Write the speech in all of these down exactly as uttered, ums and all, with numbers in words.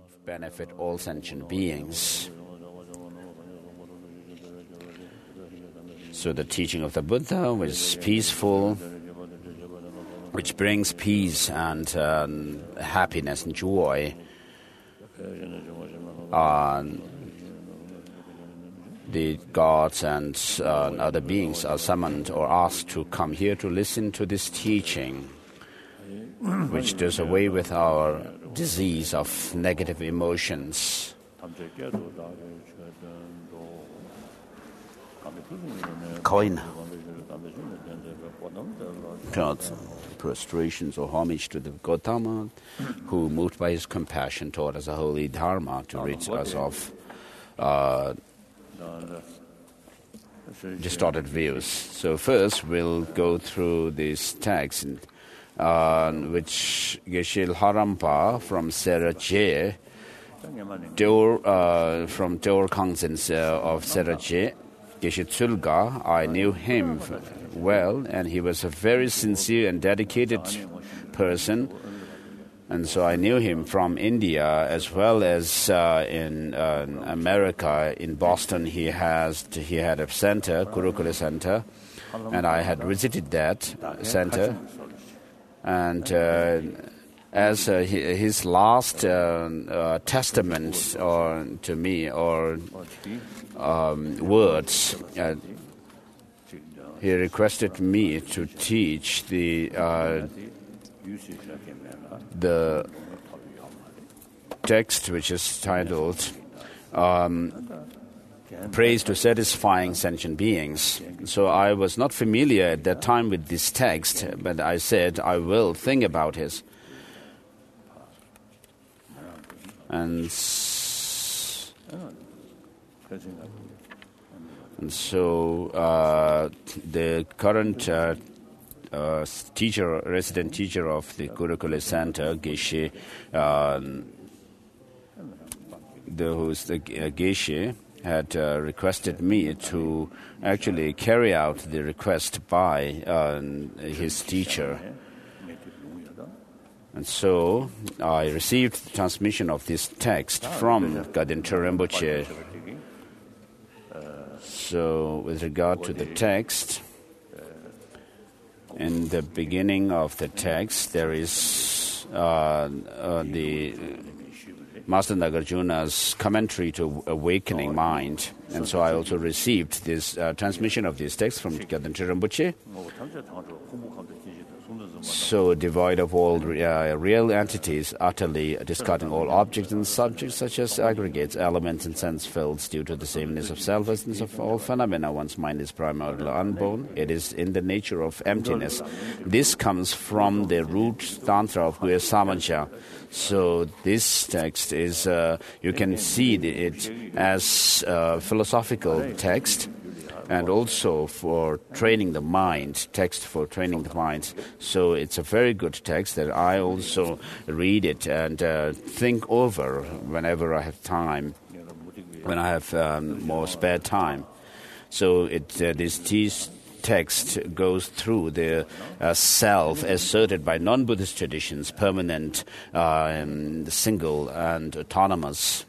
benefit all sentient beings. So the teaching of the Buddha was peaceful, which brings peace and uh, happiness and joy. Uh, the gods and uh, other beings are summoned or asked to come here to listen to this teaching, which does away with our disease of negative emotions. Coin. Prostrations or homage to the Gautama, who, moved by his compassion, taught us a holy dharma to rid us of uh, distorted views. So first we'll go through this text, uh, which Geshe Lharampa from Seraje, uh, from Deur Kangzen uh, of Seraje, Geshe Tsulga, I knew him well, and he was a very sincere and dedicated person. And so I knew him from India as well as uh, in uh, America. In Boston, he has he had a center, Gurukula Center, and I had visited that center. And uh, as uh, his last uh, uh, testament or to me or um, words, uh, he requested me to teach the uh, the text, which is titled um, Praise to Satisfying Sentient Beings. So I was not familiar at that time with this text, but I said I will think about it. And, and so uh, the current uh, uh, teacher, resident teacher of the Gurukula Center, Geshe, uh, the who's the uh, Geshe, had uh, requested me to actually carry out the request by uh, his teacher. And so I received the transmission of this text from Gadintra Rinpoche. So with regard to the text, in the beginning of the text, there is uh, uh, the Master Nagarjuna's commentary to Awakening Mind. And so I also received this uh, transmission of this text from Gadintra Rinpoche. So devoid of all uh, real entities, utterly discarding all objects and subjects such as aggregates, elements, and sense fields, due to the sameness of selflessness of all phenomena. One's mind is primarily unborn. It is in the nature of emptiness. This comes from the root tantra of Guya Samaja. So this text is, uh, you can see it as a philosophical text, and also for training the mind, text for training the mind. So it's a very good text that I also read it and uh, think over whenever I have time, when I have um, more spare time. So it uh, this text text goes through the uh, self asserted by non-Buddhist traditions, permanent, uh, and single, and autonomous.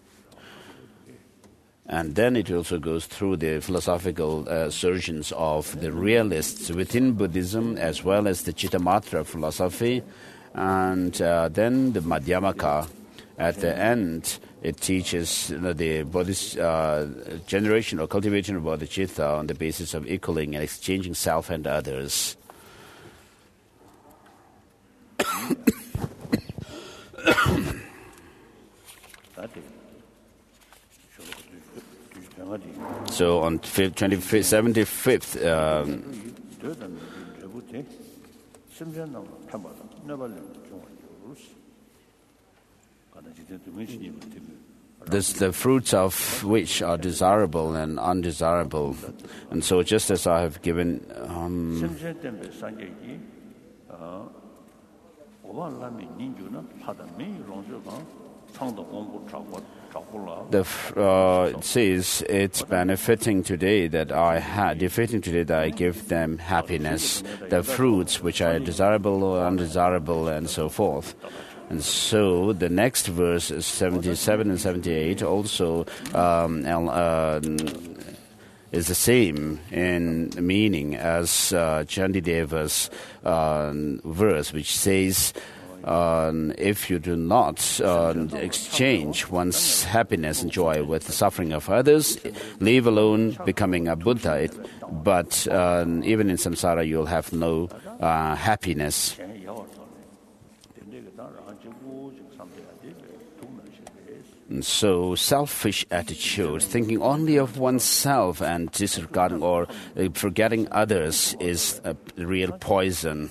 And then it also goes through the philosophical uh, assertions of the realists within Buddhism, as well as the Chittamatra philosophy, and uh, then the Madhyamaka. At the end, it teaches you know, the Buddhist uh, generation or cultivation of bodhicitta on the basis of equaling and exchanging self and others. So on seventy-fifth um, this, the fruits of which are desirable and undesirable. And so just as I have given um, The, uh, it says it's benefiting today that I had, defeating today that I give them happiness, the fruits which are desirable or undesirable, and so forth. And so the next verse, seventy-seven and seventy-eight, also um, uh, is the same in meaning as uh, Chandideva's uh, verse, which says, uh, if you do not uh, exchange one's happiness and joy with the suffering of others, leave alone becoming a Buddha. It, but uh, even in samsara, you'll have no uh, happiness. And so selfish attitude, thinking only of oneself and disregarding or uh, forgetting others, is a real poison.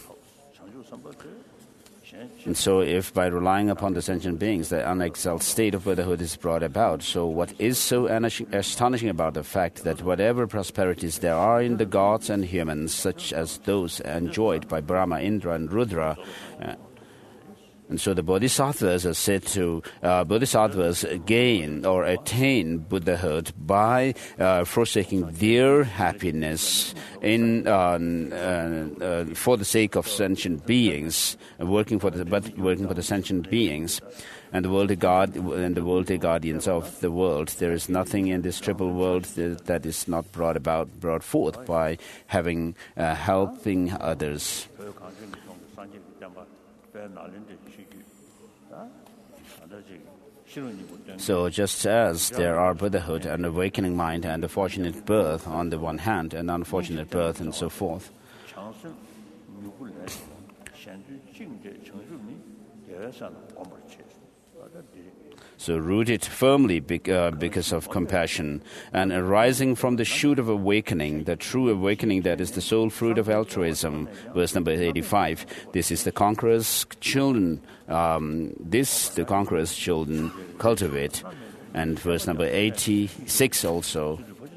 And so if by relying upon the sentient beings, the unexalted state of Buddhahood is brought about, so what is so astonishing about the fact that whatever prosperities there are in the gods and humans, such as those enjoyed by Brahma, Indra and Rudra, uh, and so the bodhisattvas are said to, uh, bodhisattvas gain or attain Buddhahood by uh, forsaking their happiness in uh, uh, uh, for the sake of sentient beings, uh, working for the but working for the sentient beings, and the worldly guard and the worldly guardians of the world. There is nothing in this triple world that, that is not brought about, brought forth by having uh, helping others. So just as there are Buddhahood and awakening mind and a fortunate birth on the one hand and unfortunate birth and so forth, so rooted firmly bec- uh, because of compassion and arising from the shoot of awakening, the true awakening that is the sole fruit of altruism. Verse number eighty-five, this is the conqueror's children, um, this the conqueror's children cultivate. And verse number eighty-six also.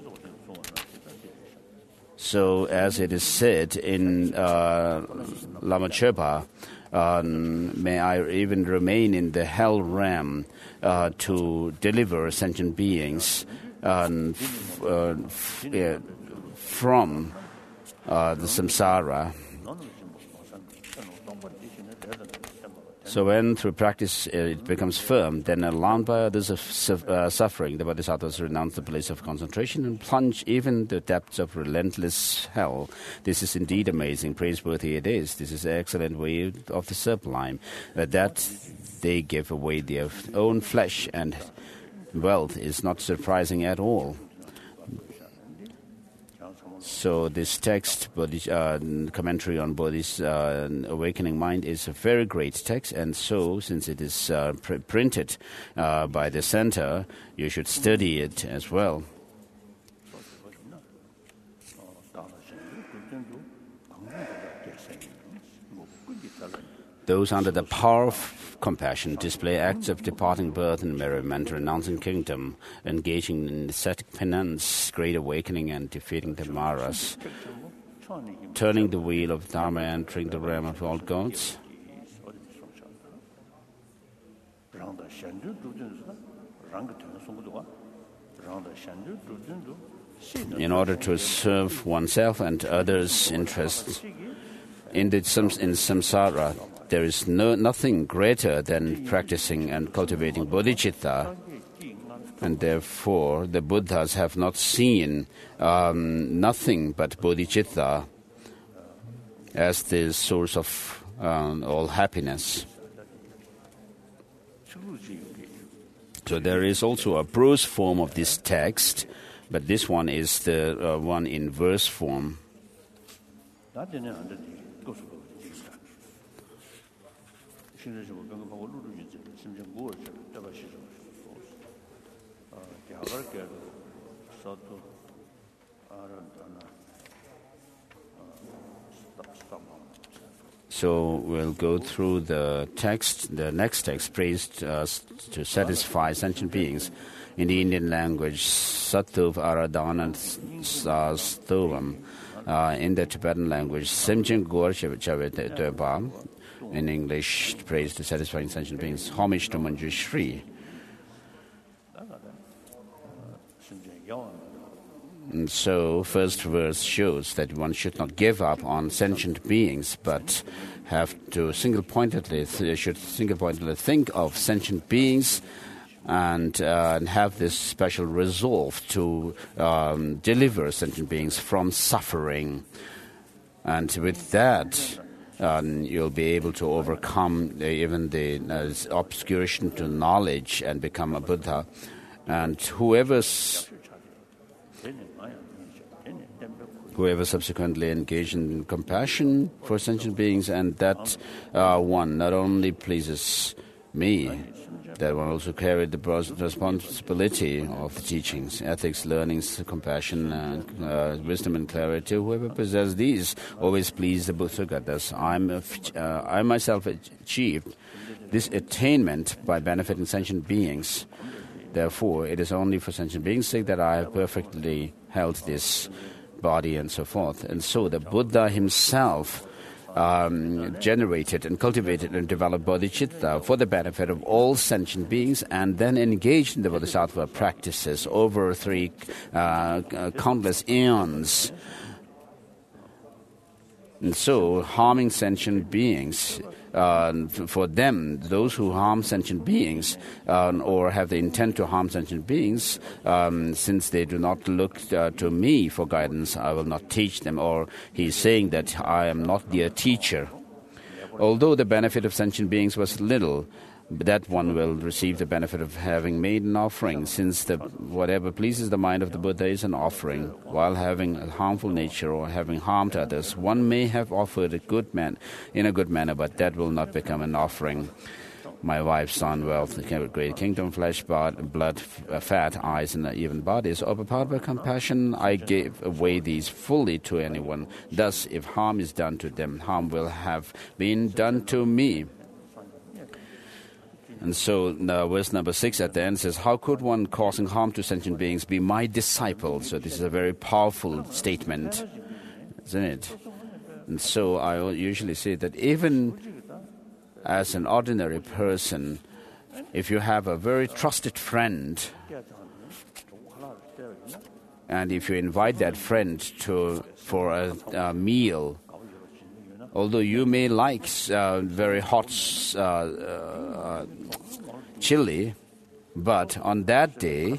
So as it is said in uh, Lama Chöpa, Um, may I even remain in the hell realm uh, to deliver sentient beings um, f- uh, f- uh, from uh, the samsara. So when through practice uh, it becomes firm, then alarmed by others of su- uh, suffering, the bodhisattvas renounce the place of concentration and plunge even the depths of relentless hell. This is indeed amazing, praiseworthy it is. This is an excellent way of the sublime, uh, that they give away their own flesh and wealth is not surprising at all. So this text, Bodhi, uh, commentary on Bodhi's uh, awakening mind, is a very great text, and so since it is uh, pr- printed uh, by the center, you should study it as well. Those under the power of compassion display acts of departing birth and merriment, renouncing kingdom, engaging in ascetic penance, great awakening, and defeating the maras, turning the wheel of Dharma, entering the realm of all gods. In order to serve oneself and others' interests in the in samsara, there is no nothing greater than practicing and cultivating bodhicitta, and therefore the Buddhas have not seen um, nothing but bodhicitta as the source of um, all happiness. So there is also a prose form of this text, but this one is the uh, one in verse form. So we'll go through the text. The next text praised us to satisfy sentient beings. In the Indian language, Sattuv Aradhana Stovam. Uh, in the Tibetan language, Simchen Gor Chaveteba. In English, praise to satisfying sentient beings. Homage to Manju Shri. And so, first verse shows that one should not give up on sentient beings, but have to single-pointedly th- should single-pointedly think of sentient beings, and, uh, and have this special resolve to um, deliver sentient beings from suffering. And with that, um, you'll be able to overcome uh, even the uh, obscuration to knowledge and become a Buddha. And whoever's whoever subsequently engaged in compassion for sentient beings, and that uh, one not only pleases me, that one also carried the responsibility of the teachings, ethics, learnings, compassion, and uh, wisdom and clarity. Whoever possesses these always please the Buddha. Thus, I'm, uh, I myself achieved this attainment by benefiting sentient beings. Therefore, it is only for sentient beings' sake that I have perfectly held this body and so forth. And so the Buddha himself um, generated and cultivated and developed bodhicitta for the benefit of all sentient beings, and then engaged in the bodhisattva practices over three uh, uh, countless eons. And so harming sentient beings, Uh, for them, those who harm sentient beings uh, or have the intent to harm sentient beings, um, since they do not look uh, to me for guidance, I will not teach them. Or he's saying that I am not their teacher. Although the benefit of sentient beings was little, that one will receive the benefit of having made an offering, since the whatever pleases the mind of the Buddha is an offering. While having a harmful nature or having harmed others, one may have offered a good man in a good manner, but that will not become an offering. My wife, son, wealth, great kingdom, flesh, blood, fat, eyes, and even bodies, overpowered by compassion, I gave away these fully to anyone. Thus, if harm is done to them, harm will have been done to me. And so uh, verse number six at the end says, how could one causing harm to sentient beings be my disciple? So this is a very powerful statement, isn't it? And so I usually say that even as an ordinary person, if you have a very trusted friend, and if you invite that friend to for a, a meal, although you may like uh, very hot uh, uh, chili, but on that day,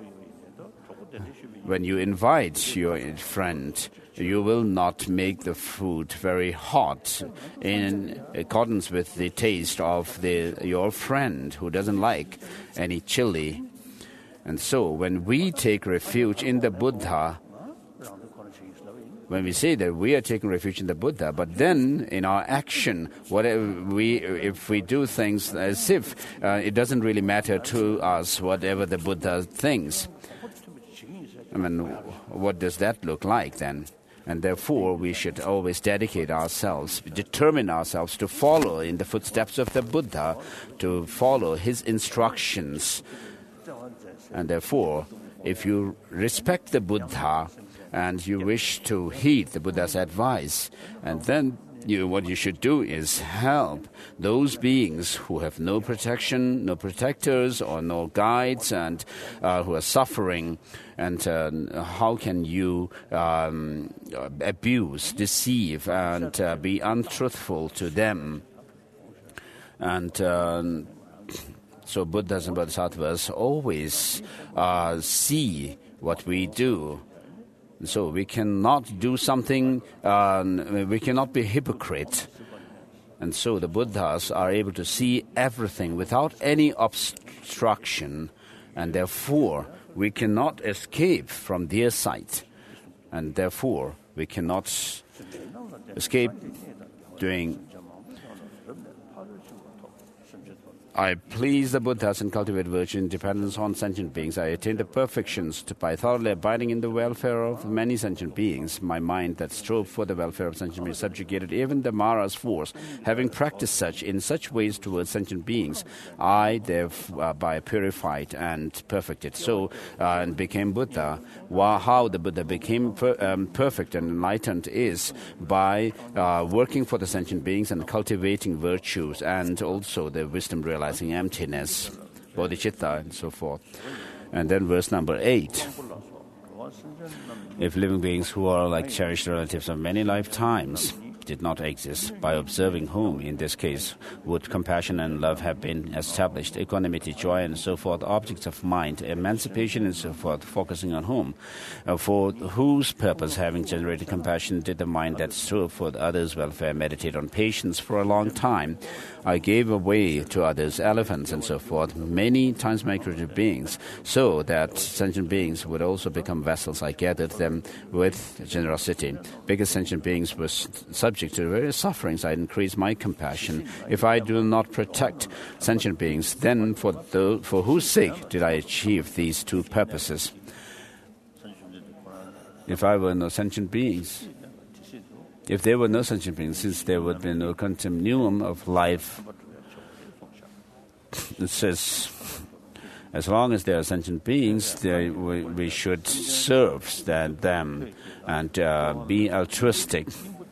when you invite your friend, you will not make the food very hot in accordance with the taste of the, your friend who doesn't like any chili. And so when we take refuge in the Buddha, when we say that we are taking refuge in the Buddha, but then in our action, whatever we, if we do things as if uh, it doesn't really matter to us whatever the Buddha thinks, I mean, what does that look like then? And therefore, we should always dedicate ourselves, determine ourselves to follow in the footsteps of the Buddha, to follow his instructions. And therefore, if you respect the Buddha, and you wish to heed the Buddha's advice, and then you, what you should do is help those beings who have no protection, no protectors, or no guides, and uh, who are suffering. And uh, how can you um, abuse, deceive, and uh, be untruthful to them? And uh, so Buddhas and Bodhisattvas always uh, see what we do. So we cannot do something, uh, we cannot be hypocrite. And so the Buddhas are able to see everything without any obstruction, and therefore we cannot escape from their sight. And therefore we cannot escape doing. I please the Buddhas and cultivate virtue in dependence on sentient beings. I attain the perfections to, by thoroughly abiding in the welfare of many sentient beings. My mind that strove for the welfare of sentient beings subjugated even the Mara's force. Having practiced such in such ways towards sentient beings, I thereby uh, purified and perfected. So uh, and became Buddha. Wow, how the Buddha became per, um, perfect and enlightened is by uh, working for the sentient beings and cultivating virtues, and also the wisdom realization. Realizing emptiness, bodhicitta, and so forth. And then verse number eight. If living beings who are like cherished relatives of many lifetimes did not exist, by observing whom, in this case, would compassion and love have been established, equanimity, joy, and so forth, objects of mind, emancipation, and so forth, focusing on whom? Uh, for whose purpose, having generated compassion, did the mind that strove for the others' welfare meditate on patience for a long time? I gave away to others elephants and so forth, many times my created beings, so that sentient beings would also become vessels. I gathered them with generosity. Because sentient beings were subject to various sufferings, I increased my compassion. If I do not protect sentient beings, then for, the, for whose sake did I achieve these two purposes? If I were no sentient beings, if there were no sentient beings, since there would be no continuum of life, it says, as long as there are sentient beings, they, we, we should serve that, them and uh, be altruistic.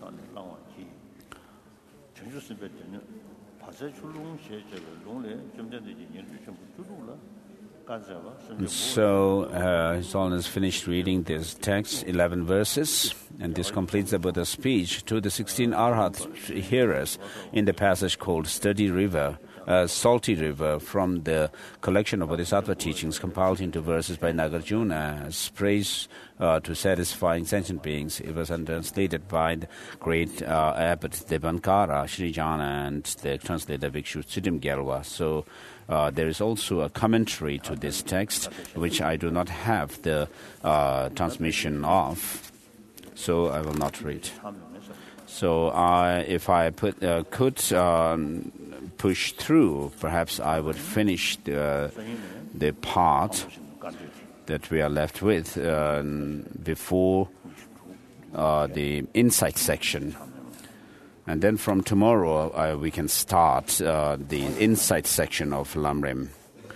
And so uh, His Holiness finished reading this text, eleven verses, and this completes the Buddha's speech to the sixteen Arhat hearers in the passage called Sturdy River, uh, Salty River, from the collection of Bodhisattva teachings compiled into verses by Nagarjuna as praise uh, to satisfying sentient beings. It was translated by the great uh, Abbot Devankara, Srijana, and the translator Bhikshu Tsidim Gyalwa. So Uh, there is also a commentary to this text, which I do not have the uh, transmission of, so I will not read. So uh, if I put, uh, could um, push through, perhaps I would finish the, the part that we are left with uh, before uh, the insight section. And then from tomorrow, uh, we can start uh, the insight section of Lamrim.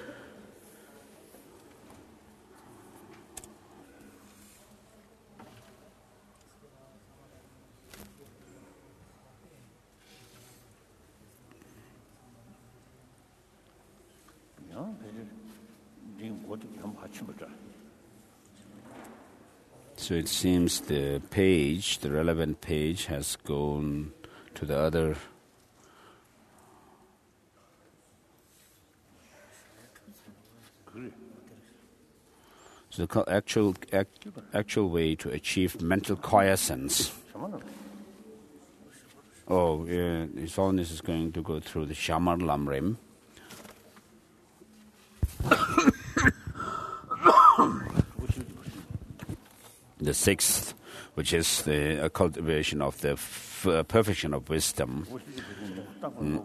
So it seems the page, the relevant page, has gone to the other. So the actual act, actual way to achieve mental quiescence. Oh, yeah, His Holiness is going to go through the Shamar Lamrim. The sixth, which is the uh, cultivation of the f- uh, perfection of wisdom. Mm.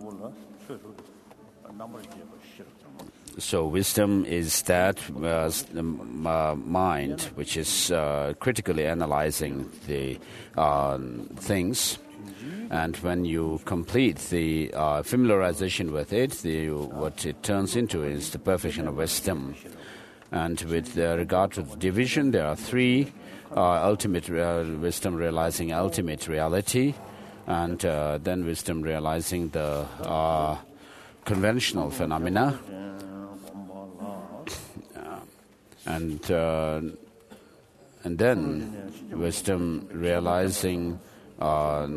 So wisdom is that uh, uh, mind which is uh, critically analyzing the uh, things, and when you complete the uh, familiarization with it, the, what it turns into is the perfection of wisdom. And with uh, regard to the division, there are three. Uh, ultimate uh, wisdom realizing ultimate reality, and uh, then wisdom realizing the uh, conventional phenomena, uh, and uh, and then wisdom realizing uh,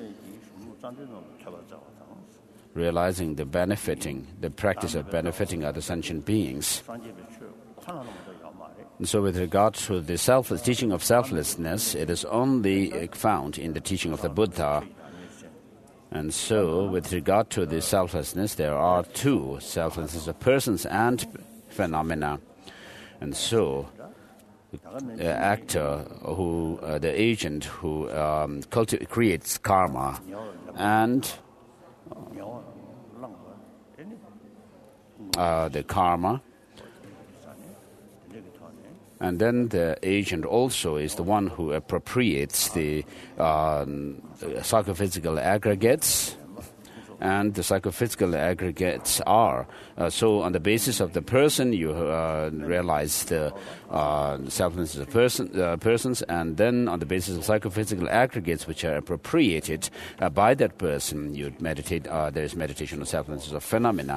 realizing the benefiting, the practice of benefiting other sentient beings. And so with regard to the selfless teaching of selflessness, it is only found in the teaching of the Buddha. And so with regard to the selflessness, there are two selflessness of persons and phenomena. And so the actor, who uh, the agent who um, culti- creates karma, and uh, the karma, and then the agent also is the one who appropriates the uh, psychophysical aggregates, and the psychophysical aggregates are. Uh, so on the basis of the person, you uh, realize the uh, selflessness of person, uh, persons, and then on the basis of psychophysical aggregates which are appropriated uh, by that person, you meditate. Uh, there is meditation on selflessness of phenomena.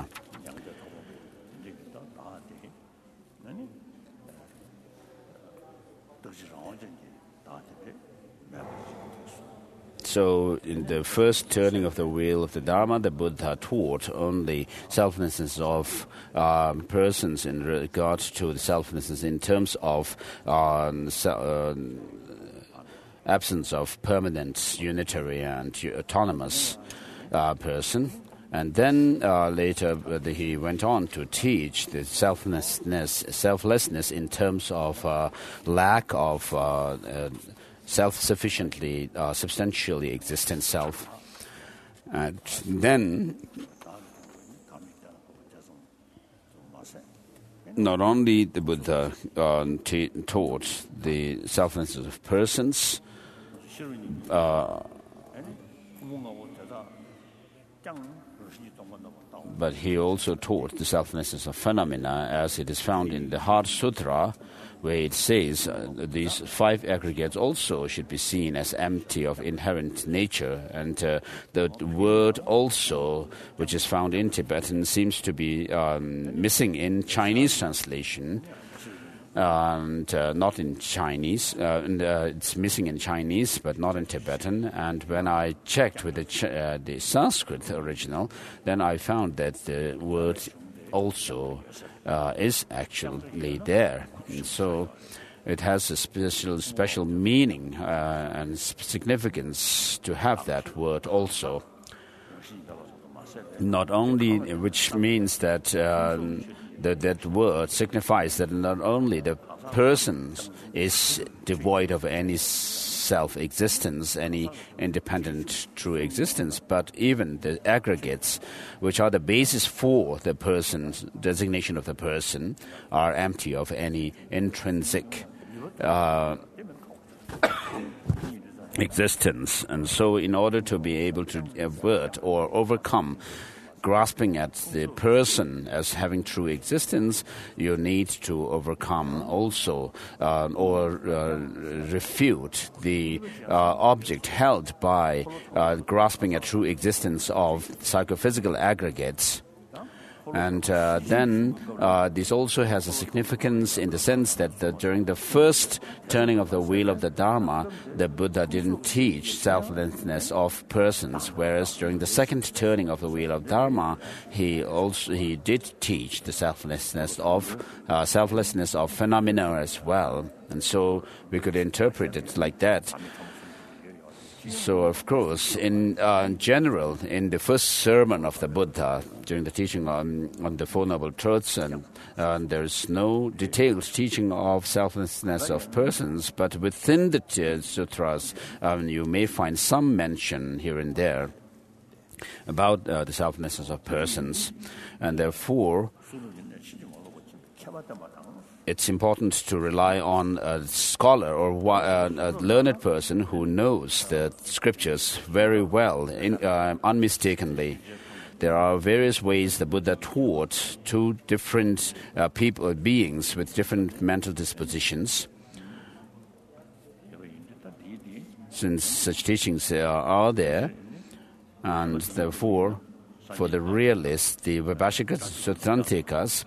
so in the first turning of the wheel of the Dharma, the Buddha taught only selflessness of um, persons in regard to the selflessness in terms of um, so, uh, absence of permanent, unitary, and autonomous uh, person. And then uh, later uh, the, he went on to teach the selflessness, selflessness in terms of uh, lack of uh, uh, self-sufficiently, uh, substantially existent self. And then not only the Buddha uh, t- taught the selflessness of persons, uh, but he also taught the selflessness of phenomena, as it is found in the Heart Sutra, where it says uh, these five aggregates also should be seen as empty of inherent nature. And uh, the word also, which is found in Tibetan, seems to be um, missing in Chinese translation. And uh, not in Chinese, uh, and, uh, it's missing in Chinese, but not in Tibetan. And when I checked with the, Ch- uh, the Sanskrit original, then I found that the word also uh, is actually there. And so it has a special special meaning uh, and significance to have that word also. Not only, which means that um, That, that word signifies that not only the person is devoid of any self-existence, any independent true existence, but even the aggregates, which are the basis for the person's designation of the person, are empty of any intrinsic uh, existence. And so in order to be able to avert or overcome grasping at the person as having true existence, you need to overcome also uh, or uh, refute the uh, object held by uh, grasping at true existence of psychophysical aggregates. And uh, then uh, this also has a significance in the sense that the, during the first turning of the wheel of the Dharma, the Buddha didn't teach selflessness of persons, whereas during the second turning of the wheel of Dharma, he also he did teach the selflessness of uh, selflessness of phenomena as well. And so we could interpret it like that. So, of course, in uh, general, in the first sermon of the Buddha, during the teaching on, on the Four Noble Truths, and uh, there's no detailed teaching of selflessness of persons, but within the t- sutras, um, you may find some mention here and there about uh, the selflessness of persons. And therefore, it's important to rely on a scholar or a, a learned person who knows the scriptures very well, in, uh, unmistakably. There are various ways the Buddha taught to different uh, people, beings with different mental dispositions. Since such teachings uh, are there, and therefore, for the realists, the Vaibhashika Sutrantikas,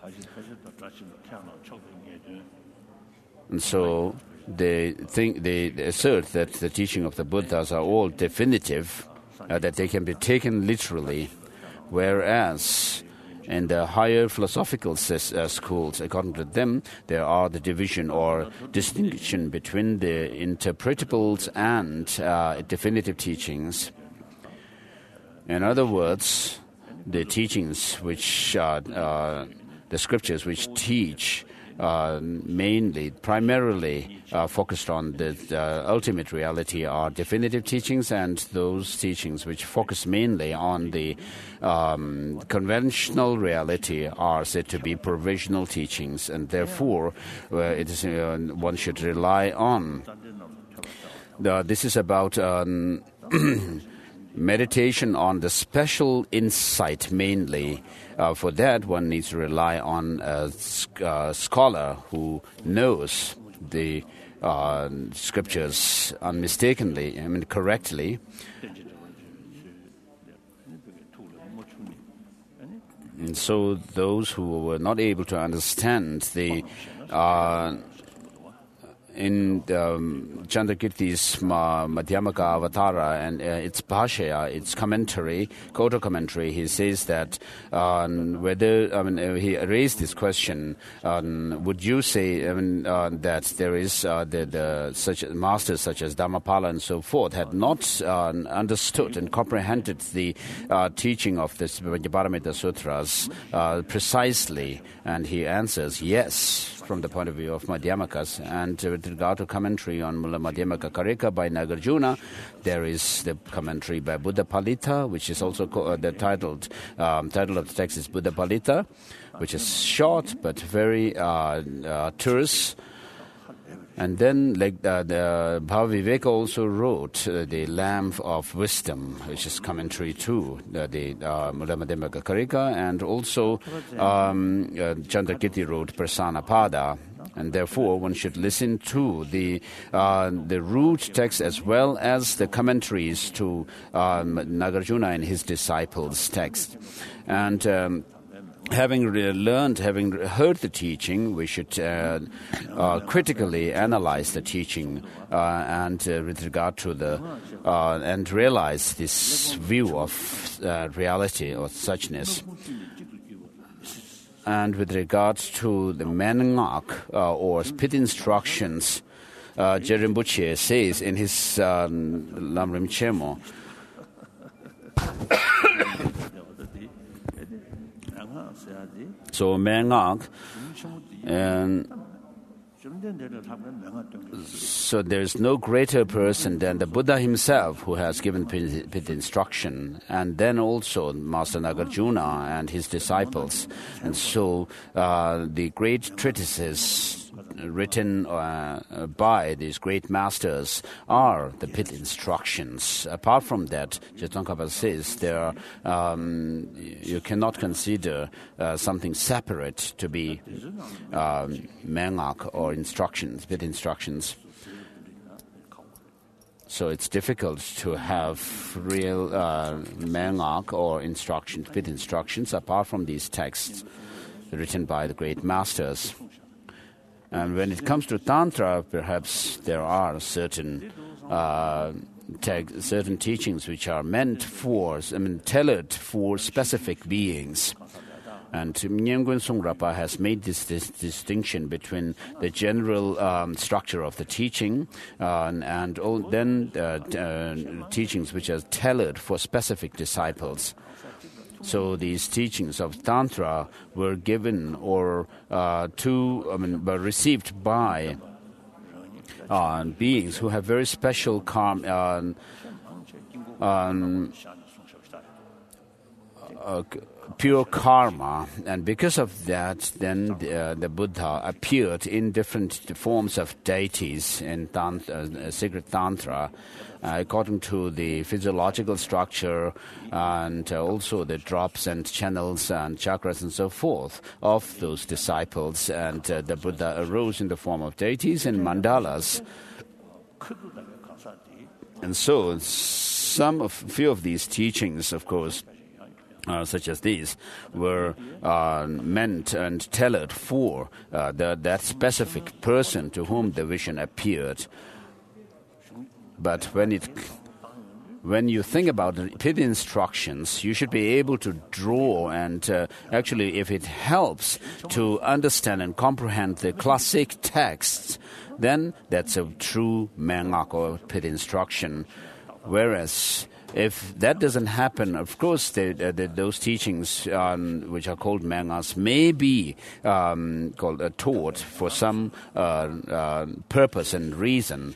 and so they think they assert that the teaching of the Buddhas are all definitive, uh, that they can be taken literally, whereas in the higher philosophical ses- uh, schools, according to them, there are the division or distinction between the interpretables and uh, definitive teachings. In other words, the teachings which uh, uh, the scriptures which teach Uh, mainly, primarily uh, focused on the uh, ultimate reality are definitive teachings, and those teachings which focus mainly on the um, conventional reality are said to be provisional teachings, and therefore uh, it is, uh, one should rely on. The, this is about um, meditation on the special insight mainly. Uh, for that, one needs to rely on a, a scholar who knows the uh, scriptures unmistakably, I mean correctly. And so those who were not able to understand the uh, in um, Chandrakirti's Ma- Madhyamaka Avatara and uh, its Bhashya, its commentary, Koto commentary, he says that uh, whether, I mean, uh, he raised this question, um, would you say I mean, uh, that there is uh, the, the such masters such as Dhammapala and so forth had not uh, understood and comprehended the uh, teaching of this Paramita Sutras uh, precisely? And he answers yes, from the point of view of Madhyamakas. And uh, with regard to commentary on Mula Madhyamaka Karika by Nagarjuna, there is the commentary by Buddha Palita, which is also co- uh, the titled um, title of the text is Buddha Palita, which is short but very uh, uh, terse. And then, like uh, the Bhavaviveka also wrote uh, the Lamp of Wisdom, which is commentary to uh, the uh, Mula Madhyamaka Karika, and also um, uh, Chandrakirti wrote Prasanapada. And therefore, one should listen to the uh, the root text as well as the commentaries to um, Nagarjuna and his disciples' text. And um, having re- learned, having heard the teaching, we should uh, uh, critically analyze the teaching uh, and uh, with regard to the uh, and realize this view of uh, reality or suchness. And with regard to the Menngak uh, or split instructions, uh, Jerimbuche says in his um, Lamrim Chemo, so Menngak, and so there's no greater person than the Buddha himself who has given pit instruction, and then also Master Nagarjuna and his disciples. And so uh, the great treatises written uh, by these great masters are the pit instructions. Apart from that, Tsongkhapa says there are, um, you cannot consider uh, something separate to be um, Menngak or instructions, pit instructions. So it's difficult to have real uh, Menngak or instructions, pit instructions, apart from these texts written by the great masters. And when it comes to Tantra, perhaps there are certain uh, te- certain teachings which are meant for, I mean, tailored for specific beings. And Nyemgun Songrapa has made this, this distinction between the general um, structure of the teaching uh, and, and all, then uh, uh, teachings which are tailored for specific disciples. So these teachings of Tantra were given or uh, to, I mean, were received by uh, beings who have very special karma, uh, um, uh, pure karma, and because of that, then the, uh, the Buddha appeared in different forms of deities in tantra, uh, sacred Tantra, uh, according to the physiological structure and uh, also the drops and channels and chakras and so forth of those disciples. And uh, the Buddha arose in the form of deities and mandalas. And so some of few of these teachings, of course, Uh, such as these, were uh, meant and tailored for uh, the, that specific person to whom the vision appeared. But when it, when you think about the pit instructions, you should be able to draw and uh, actually, if it helps to understand and comprehend the classic texts, then that's a true Menngak or pit instruction. Whereas if that doesn't happen, of course, they, they, those teachings, um, which are called Menngaks, may be um, called uh, taught for some uh, uh, purpose and reason.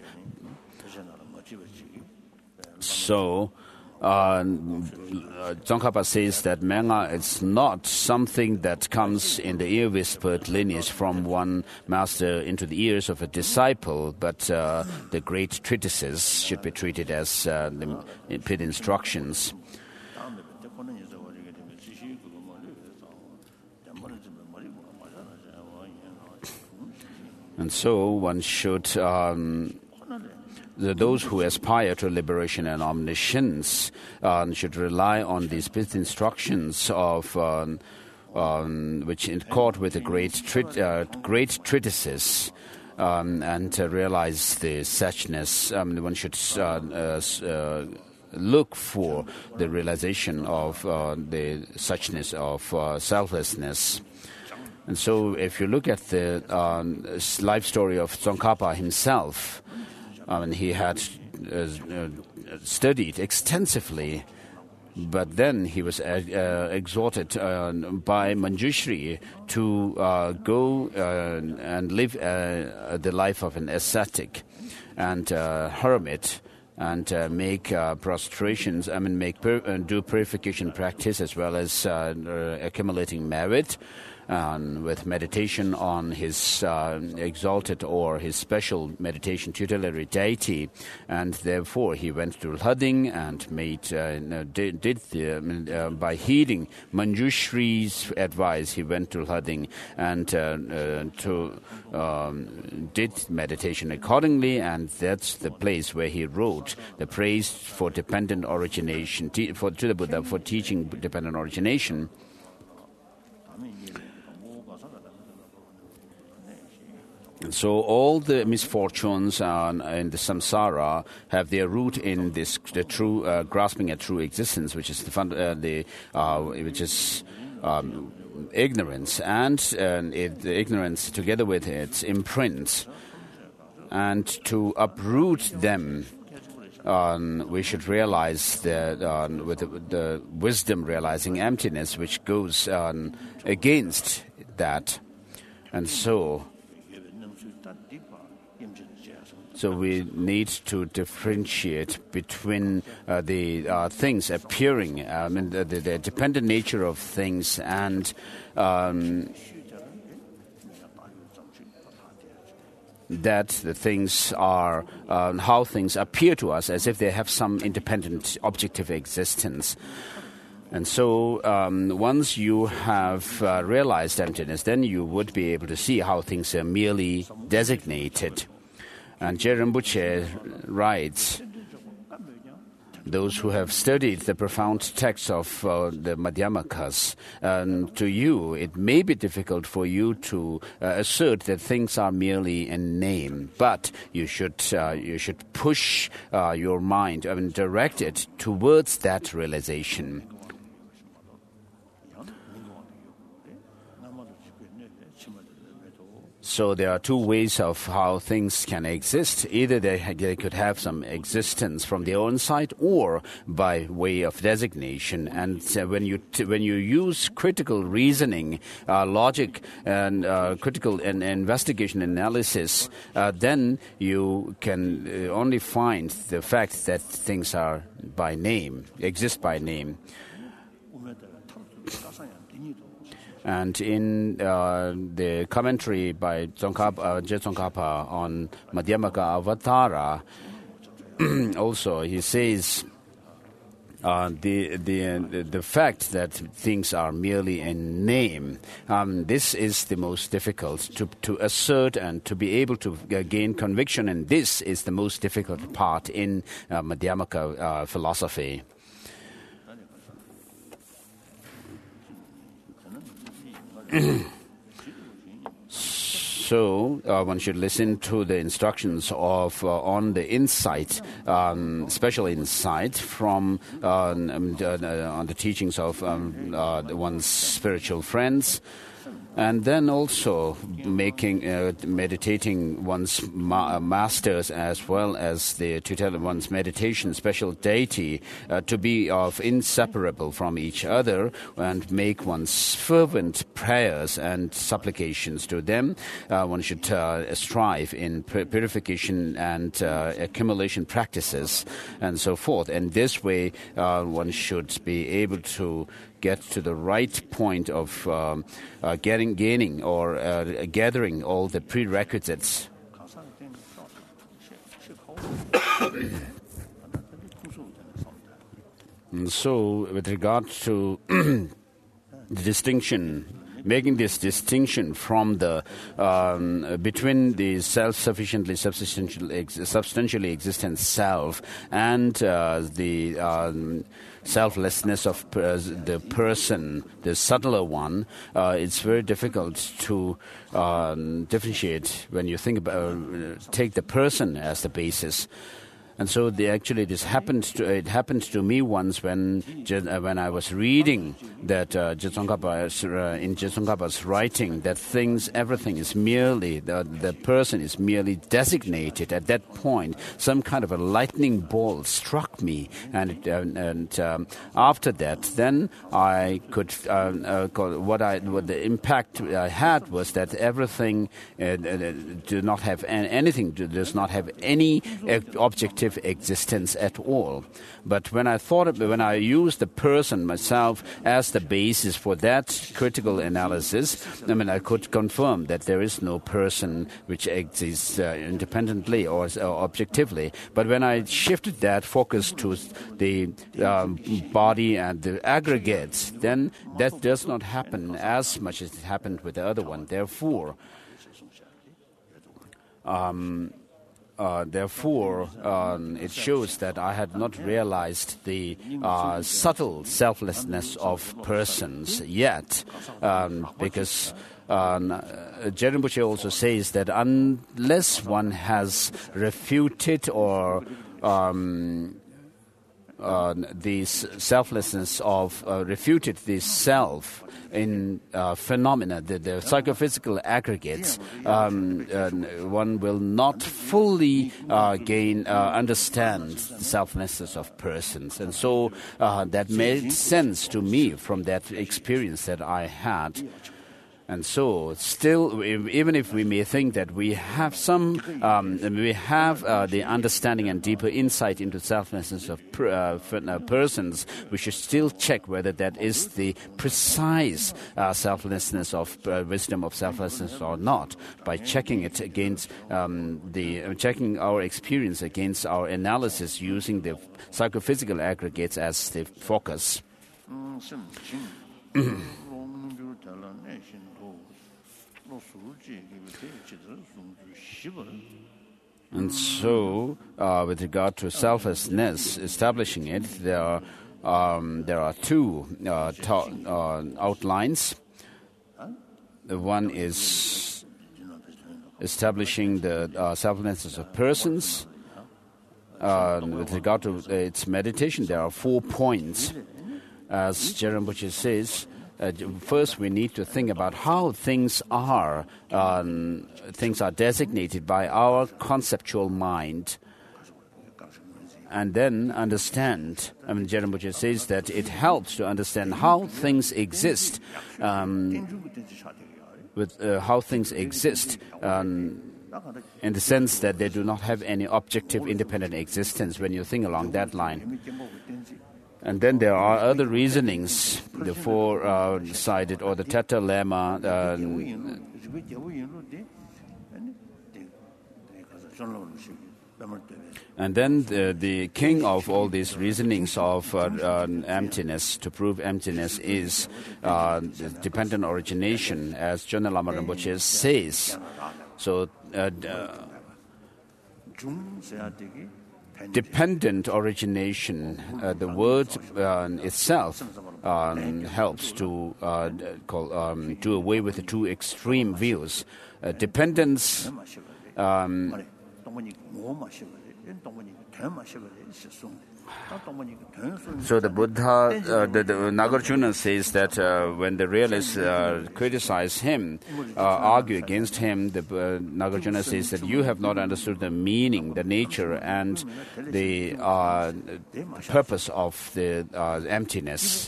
So, uh, Tsongkhapa says that Menngak is not something that comes in the ear-whispered lineage from one master into the ears of a disciple, but uh, the great treatises should be treated as uh, the pit instructions. And so one should... Um, The, those who aspire to liberation and omniscience uh, should rely on these pit instructions of um, um, which in accord with the great tri- uh, great treatises um, and uh, realize the suchness. Um, one should uh, uh, uh, look for the realization of uh, the suchness of uh, selflessness. And so if you look at the um, life story of Tsongkhapa himself, um, he had uh, uh, studied extensively, but then he was uh, uh, exhorted uh, by Manjushri to uh, go uh, and live uh, the life of an ascetic and uh, hermit, and uh, make uh, prostrations, I mean, make pur- uh, do purification practice as well as uh, uh, accumulating merit, um, with meditation on his uh, exalted or his special meditation tutelary deity, and therefore he went to Lading and made uh, did, did the, uh, by heeding Manjushri's advice, he went to Lading and uh, uh, to um, did meditation accordingly, and that's the place where he wrote the praise for dependent origination, te- for to the Buddha for teaching dependent origination. So all the misfortunes uh, in the samsara have their root in this the true uh, grasping at true existence, which is the fund, uh, the uh, which is um, ignorance, and uh, it, the ignorance together with its imprints, and to uproot them. Um, we should realize that uh, with the, the wisdom realizing emptiness, which goes um, against that, and so. So we need to differentiate between uh, the uh, things appearing, I mean, the, the, the dependent nature of things, and um, that the things are, uh, how things appear to us as if they have some independent objective existence. And so um, once you have uh, realized emptiness, then you would be able to see how things are merely designated. And Je Rinpoche writes, those who have studied the profound texts of uh, the Madhyamakas, um, to you it may be difficult for you to uh, assert that things are merely a name, but you should uh, you should push uh, your mind, I mean, direct it towards that realization. So there are two ways of how things can exist. Either they, they could have some existence from their own side, or by way of designation. And uh, when you t- when you use critical reasoning, uh, logic, and uh, critical and investigation analysis, uh, then you can uh, only find the fact that things are by name, exist by name. And in uh, the commentary by Tsongkhapa, uh, Je Tsongkhapa on Madhyamaka Avatara, also he says uh, the, the the fact that things are merely a name, um, this is the most difficult to, to assert and to be able to uh, gain conviction, and this is the most difficult part in uh, Madhyamaka uh, philosophy. So uh, one should listen to the instructions of uh, on the insight, um, special insight from uh, um, uh, on the teachings of um, uh, one's spiritual friends. And then also making, uh, meditating one's ma- masters as well as the tutel one's meditation special deity uh, to be of inseparable from each other, and make one's fervent prayers and supplications to them. Uh, one should uh, strive in purification and uh, accumulation practices and so forth. And this way, uh, one should be able to get to the right point of um, uh, getting, gaining or uh, gathering all the prerequisites. And so, with regard to the distinction making this distinction from the um, between the self-sufficiently substantially, ex- substantially existent self and uh, the um, selflessness of per- the person, the subtler one, uh, it's very difficult to um, differentiate when you think about uh, take the person as the basis. And so the, actually this happened to, it happened to me once when uh, when I was reading that uh, Tsongkhapa, uh, in Tsongkhapa's writing that things, everything is merely, the, the person is merely designated. At that point, some kind of a lightning bolt struck me. And, it, uh, and um, after that, then I could, uh, uh, what, I, what the impact I had was that everything uh, uh, do not have anything, does not have any uh, objective existence at all. But when I thought of, when I used the person myself as the basis for that critical analysis, I mean, I could confirm that there is no person which exists uh, independently or, or objectively. But when I shifted that focus to the um, body and the aggregates, then that does not happen as much as it happened with the other one. Therefore, um, Uh, therefore, um, it shows that I had not realized the uh, subtle selflessness of persons yet, um, because um, Jen Rinpoche also says that unless one has refuted or um, uh, the selflessness of, uh, refuted the self in uh, phenomena, the, the psychophysical aggregates, um, uh, one will not fully uh, gain, uh, understand the selflessness of persons. And so uh, that made sense to me from that experience that I had. And so, still, even if we may think that we have some, um, we have uh, the understanding and deeper insight into selflessness of per, uh, uh, persons, we should still check whether that is the precise uh, selflessness of uh, wisdom of selflessness or not, by checking it against um, the uh, checking our experience against our analysis using the psychophysical aggregates as the focus. And so, uh, with regard to selflessness, establishing it, there are um, there are two uh, ta- uh, outlines. The one is establishing the uh, selflessness of persons. Uh, with regard to uh, its meditation, there are four points. As Jen Rinpoche says, Uh, first, we need to think about how things are. Um, things are designated by our conceptual mind. And then understand, I mean, Jen Rinpoche says that it helps to understand how things exist, um, with uh, how things exist, um, in the sense that they do not have any objective independent existence when you think along that line. And then there are other reasonings, the four-sided uh, or the Theta Lemma. Uh, and then the, the king of all these reasonings of uh, uh, emptiness, to prove emptiness, is uh, dependent origination, as Chögyam Lama Rinpoche says. So, uh, uh, dependent origination, uh, the word uh, itself um, helps to uh, call, um, do away with the two extreme views. Uh, dependence, um, so the Buddha, uh, the, the Nagarjuna says that uh, when the realists uh, criticize him, uh, argue against him, the uh, Nagarjuna says that you have not understood the meaning, the nature, and the uh, purpose of the uh, emptiness.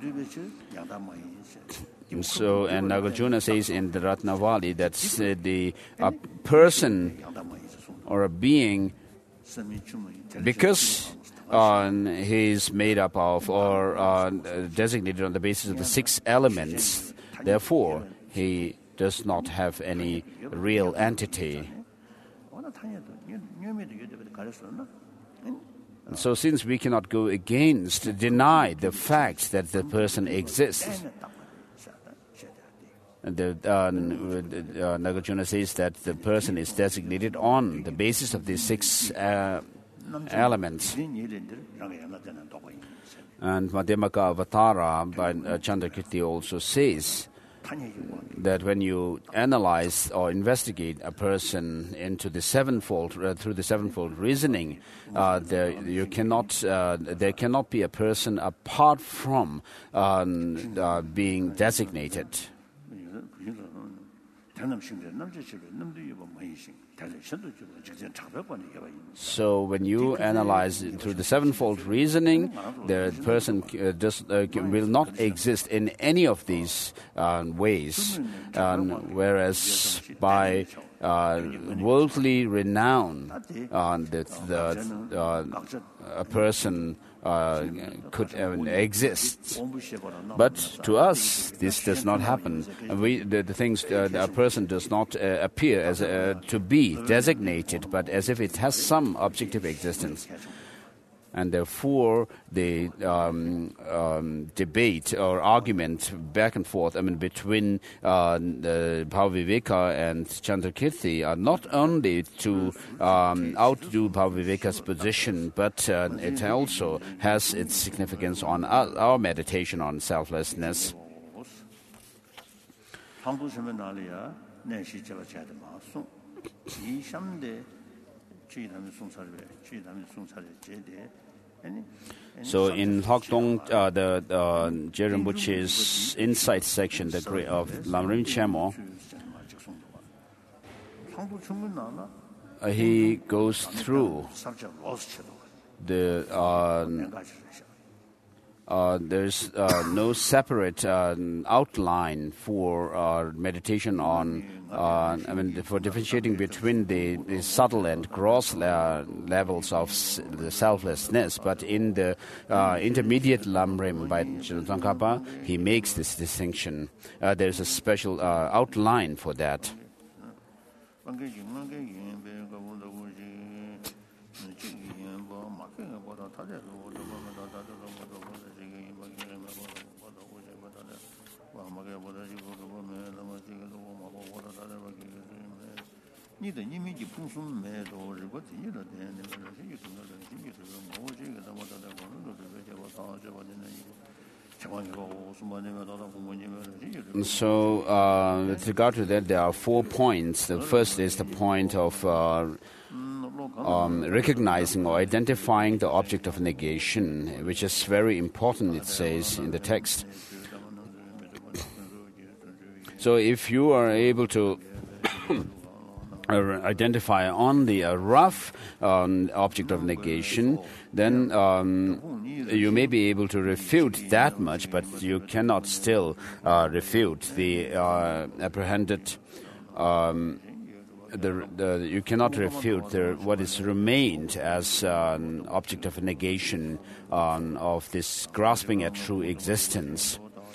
And so, and Nagarjuna says in the Ratnavali that uh, the a person or a being, because uh, he's made up of or uh, designated on the basis of the six elements, therefore he does not have any real entity. And so since we cannot go against, deny the fact that the person exists, The uh, uh, Nagarjuna says that the person is designated on the basis of these six uh, elements. And Madhyamaka Avatara by uh, Chandrakirti also says that when you analyze or investigate a person into the sevenfold uh, through the sevenfold reasoning, uh, there you cannot uh, there cannot be a person apart from uh, uh, being designated. So when you analyze it through the sevenfold reasoning, the person uh, does, uh, will not exist in any of these uh, ways, um, whereas by uh, worldly renown, uh, the, the, uh, a person uh, could uh, exist. But to us, this does not happen. We, the, the things, uh, a person does not uh, appear as uh, to be designated, but as if it has some objective existence. And therefore, the um, um, debate or argument back and forth, I mean, between uh, the Bhavaviveka and Chandrakirti are not only to um, outdo Bhavaviveka's position, but uh, it also has its significance on our, our meditation on selflessness. So in Hokdong, uh, the uh, Jerimbuchi's insight section the great of Lamrim Chemo, uh, he goes through the uh, Uh, there's uh, no separate uh, outline for uh, meditation on, uh, I mean, for differentiating between the, the subtle and gross uh, levels of s- the selflessness. But in the uh, intermediate Lamrim by Tsongkhapa, he makes this distinction. Uh, there's a special uh, outline for that. So, uh, with regard to that, there are four points. The first is the point of uh, um, recognizing or identifying the object of negation, which is very important, it says in the text. So if you are able to identify only a rough um, object of negation, then um, you may be able to refute that much, but you cannot still uh, refute the uh, apprehended um, The, the, you cannot refute the, what is remained as uh, an object of negation um, of this grasping at true existence.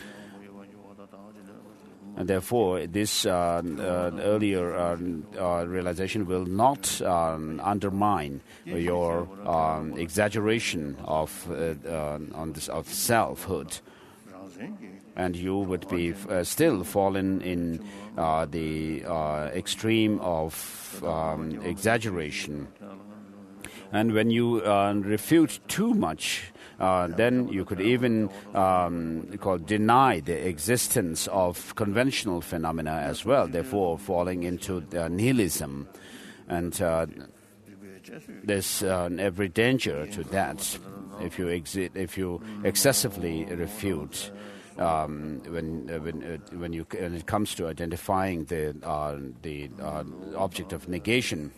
And therefore, this uh, uh, earlier uh, uh, realization will not um, undermine your um, exaggeration of uh, uh, on this of selfhood. And you would be uh, still fallen in uh, the uh, extreme of um, exaggeration. And when you uh, refute too much, uh, then you could even um, call, deny the existence of conventional phenomena as well, therefore falling into uh, nihilism. And uh, there's uh, every danger to that if you, exi- if you excessively refute. Um, when uh, when uh, when you when it comes to identifying the uh, the uh, object of negation,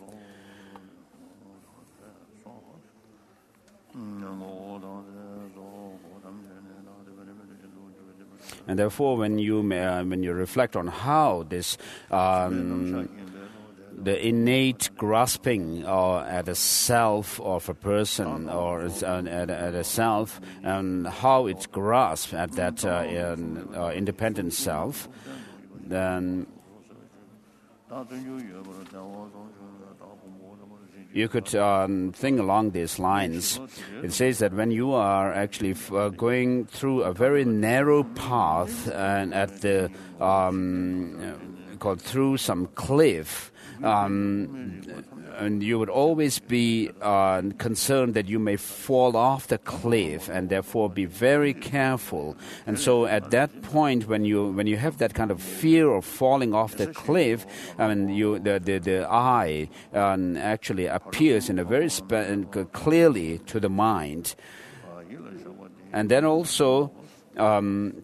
and therefore when you uh, when you reflect on how this um, the innate grasping uh, at a self of a person or uh, at, at a self, and how it grasps at that uh, in, uh, independent self, then you could um, think along these lines. It says that when you are actually f- uh, going through a very narrow path and at the um, called through some cliff, um, and you would always be uh, concerned that you may fall off the cliff, and therefore be very careful. And so, at that point, when you when you have that kind of fear of falling off the cliff, I mean, you the the, the eye um, actually appears in a very spe- clearly to the mind, and then also. Um,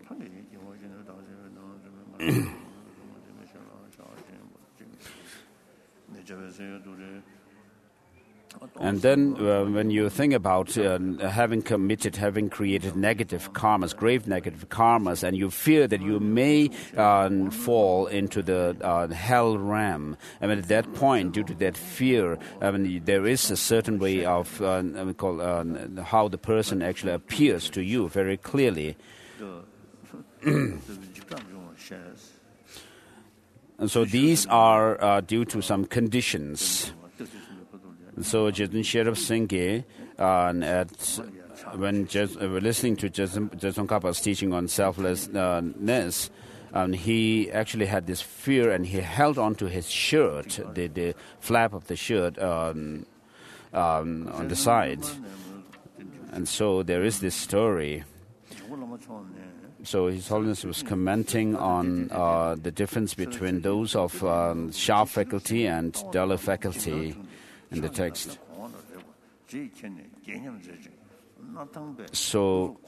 And then uh, when you think about uh, having committed, having created negative karmas, grave negative karmas, and you fear that you may uh, fall into the uh, hell realm, I mean, at that point, due to that fear, I mean, there is a certain way of uh, I mean, call, uh, how the person actually appears to you very clearly. And so these are uh, due to some conditions. So Jetsun Sherab Singye, uh, at when Jes- uh, listening to Jetsun Kapa's teaching on selflessness, um, he actually had this fear, and he held on to his shirt, the, the flap of the shirt um, um, on the side. And so there is this story. So His Holiness was commenting on uh, the difference between those of um, sharp faculty and duller faculty in the text. So,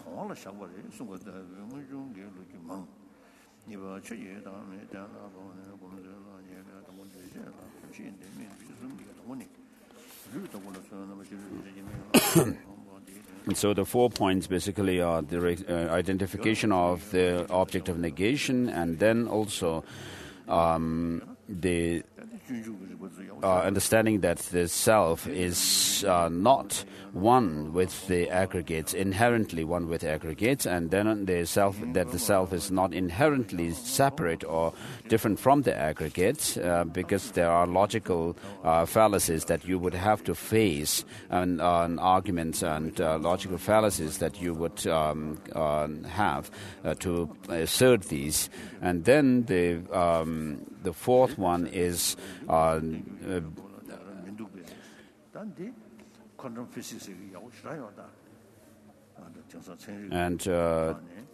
and so the four points basically are the uh, identification of the object of negation, and then also um, the Uh, understanding that the self is uh, not one with the aggregates, inherently one with aggregates, and then the self that the self is not inherently separate or different from the aggregates, uh, because there are logical uh, fallacies that you would have to face, and uh, arguments and uh, logical fallacies that you would um, uh, have uh, to assert these. And then the um, the fourth one is uh, uh, and uh,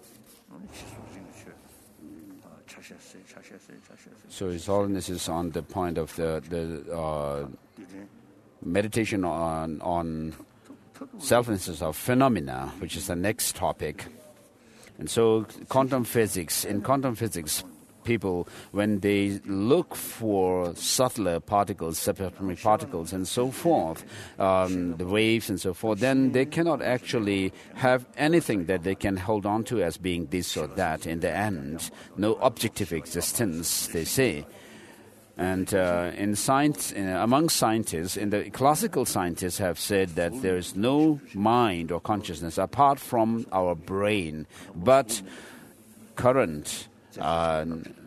so His Holiness is on the point of the the uh, meditation on on selflessness of phenomena, which is the next topic. And so quantum physics, in quantum physics, people, when they look for subtler particles, subatomic particles, and so forth, um, the waves and so forth, then they cannot actually have anything that they can hold on to as being this or that in the end. No objective existence, they say. And uh, in science, in, among scientists, in the classical scientists have said that there is no mind or consciousness apart from our brain, but current Uh,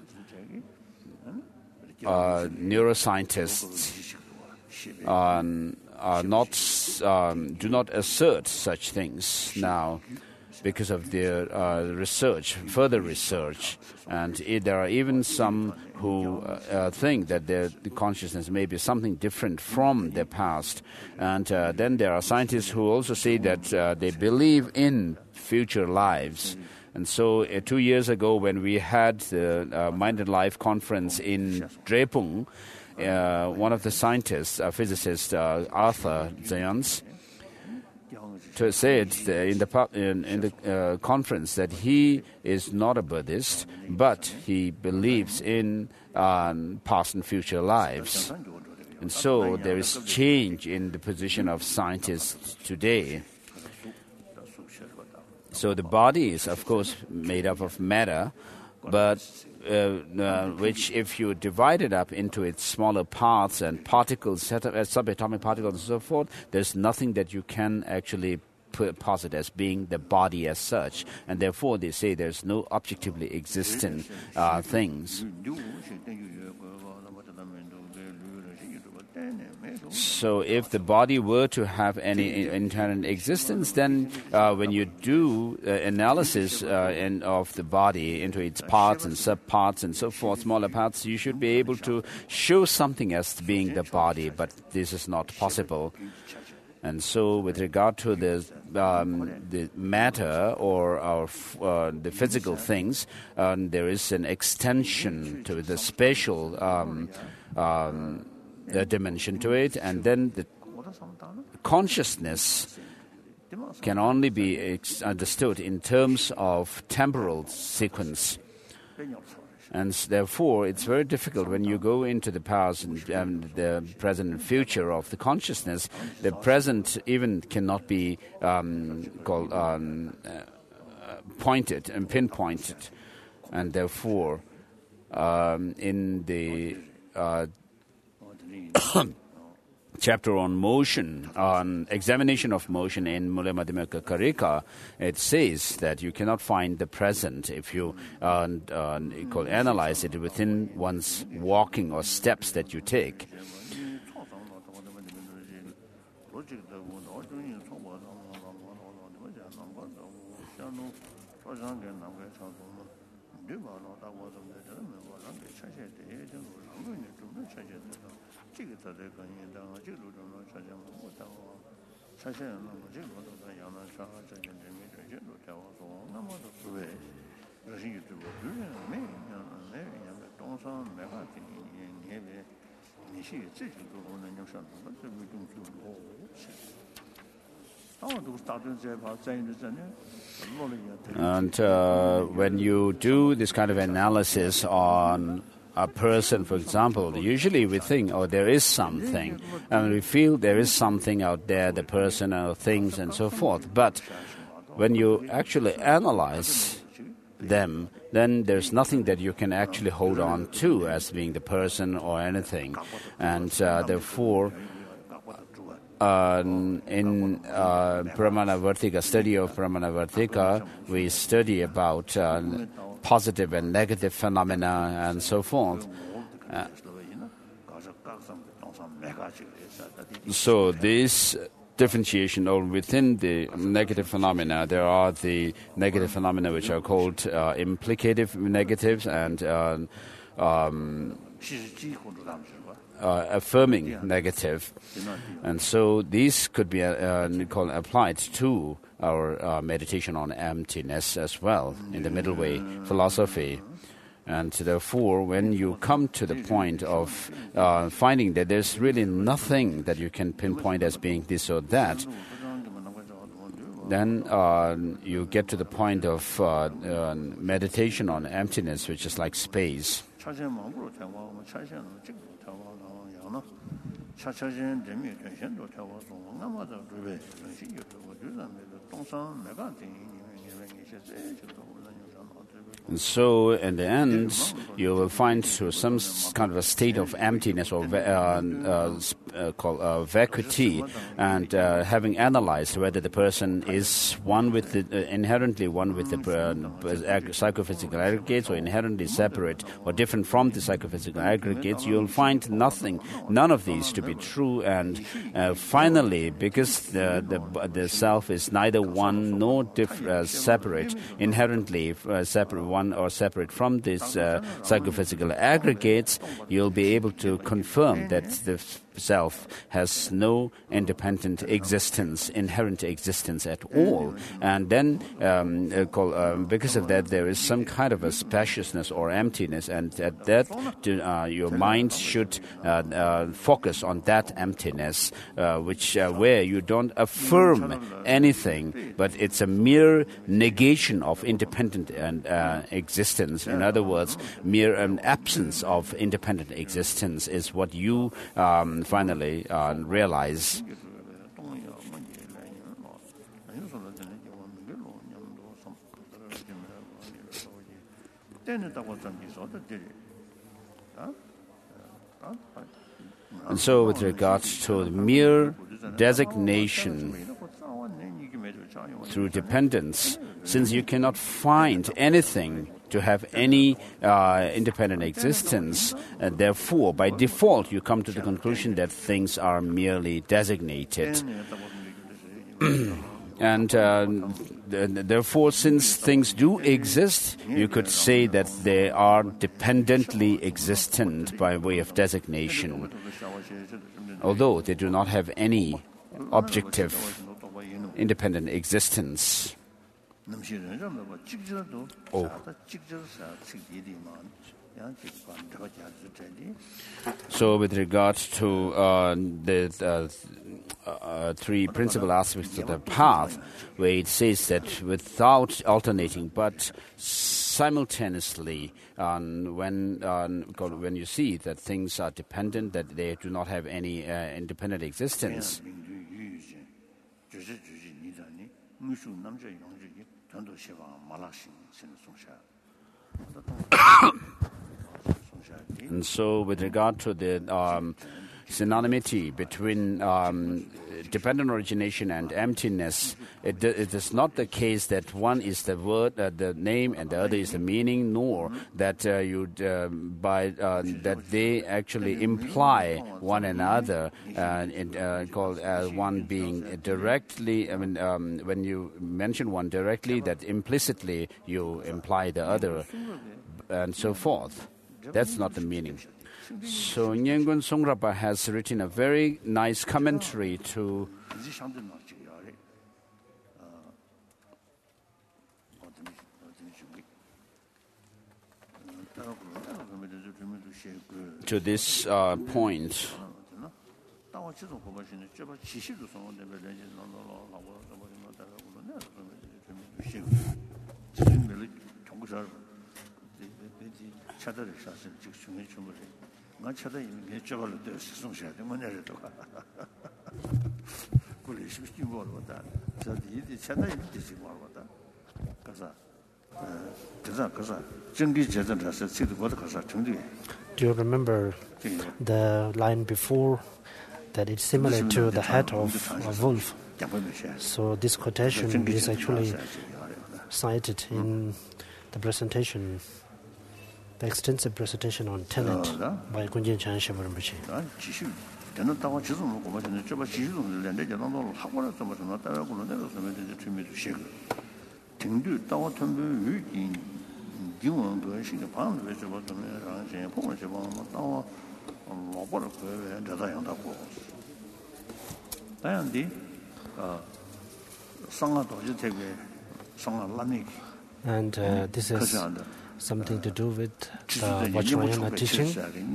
uh, neuroscientists uh, are not um, do not assert such things now because of their uh, research, further research, and it, there are even some who uh, uh, think that their the consciousness may be something different from their past, and uh, then there are scientists who also say that uh, they believe in future lives. And so uh, two years ago when we had the uh, Mind and Life conference in Drepung, uh, one of the scientists, a physicist, uh, Arthur Zayans, said in the, in, in the uh, conference that he is not a Buddhist, but he believes in um, past and future lives. And so there is change in the position of scientists today. So the body is, of course, made up of matter, but uh, uh, which, if you divide it up into its smaller parts and particles, set up as subatomic particles and so forth, there's nothing that you can actually put, posit as being the body as such. And therefore, they say there's no objectively existent uh, things. So if the body were to have any inherent existence, then uh, when you do uh, analysis uh, in, of the body into its parts and subparts and so forth, smaller parts, you should be able to show something as being the body, but this is not possible. And so with regard to the um, the matter or our f- uh, the physical things, um, there is an extension to the spatial um, um, the dimension to it, and then the consciousness can only be ex- understood in terms of temporal sequence. And therefore, it's very difficult when you go into the past and um, the present and future of the consciousness. The present even cannot be um, called um, uh, pointed and pinpointed, and therefore, um, in the uh, chapter on motion, on examination of motion in Mula Madhyamaka Karika, it says that you cannot find the present if you uh, uh, call, analyze it within one's walking or steps that you take. And uh, when you do this kind of analysis on a person, for example, usually we think, oh, there is something, and we feel there is something out there, the person or things and so forth. But when you actually analyze them, then there's nothing that you can actually hold on to as being the person or anything. And uh, therefore, uh, in uh, Pramanavartika, study of Pramanavartika, we study about uh, positive and negative phenomena and so forth. Uh, so this differentiation, or within the negative phenomena, there are the negative phenomena which are called uh, implicative negatives and uh, um, uh, affirming negative. And so these could be uh, uh, called, applied to our uh, meditation on emptiness as well in the middle way philosophy. And therefore, when you come to the point of uh, finding that there's really nothing that you can pinpoint as being this or that, then uh, you get to the point of uh, uh, meditation on emptiness, which is like space. And so, in the end, you will find through some kind of a state of emptiness or uh, uh, uh, called uh, vacuity, and uh, having analyzed whether the person is one with the uh, inherently one with the uh, psychophysical aggregates, or inherently separate or different from the psychophysical aggregates, you will find nothing, none of these to be true. And uh, finally, because the, the the self is neither one nor diff- uh, separate, inherently uh, separate. One or separate from these uh, psychophysical aggregates, you'll be able to confirm that the self has no independent existence, inherent existence at all. And then, um, uh, call, um, because of that, there is some kind of a spaciousness or emptiness, and at that, uh, your mind should uh, uh, focus on that emptiness, uh, which uh, where you don't affirm anything, but it's a mere negation of independent and uh, existence. In other words, mere um, absence of independent existence is what you um, finally uh, realize. And so with regards to the mere designation through dependence, since you cannot find anything to have any uh, independent existence. Uh, therefore, by default, you come to the conclusion that things are merely designated. And uh, th- therefore, since things do exist, you could say that they are dependently existent by way of designation, although they do not have any objective independent existence. Oh. So with regard to uh, the uh, uh, three principal aspects of the path, where it says that without alternating but simultaneously, um, when um, when you see that things are dependent, that they do not have any uh, independent existence. And so with regard to the um, synonymity between um, dependent origination and emptiness, it, it is not the case that one is the word, uh, the name, and the other is the meaning, nor that uh, you uh, by uh, that they actually imply one another, uh, in, uh, called uh, one being directly. I mean, um, when you mention one directly, that implicitly you imply the other, and so forth. That's not the meaning. So Nyengun Songrapa has written a very nice commentary to to this uh, point. Do you remember the line before that it's similar to the head of a wolf? So this quotation is actually cited in the presentation, the extensive presentation on tenet by Gunjin Chan Shepa Rinpoche. And uh, this is something to do with the Vajrayana teaching,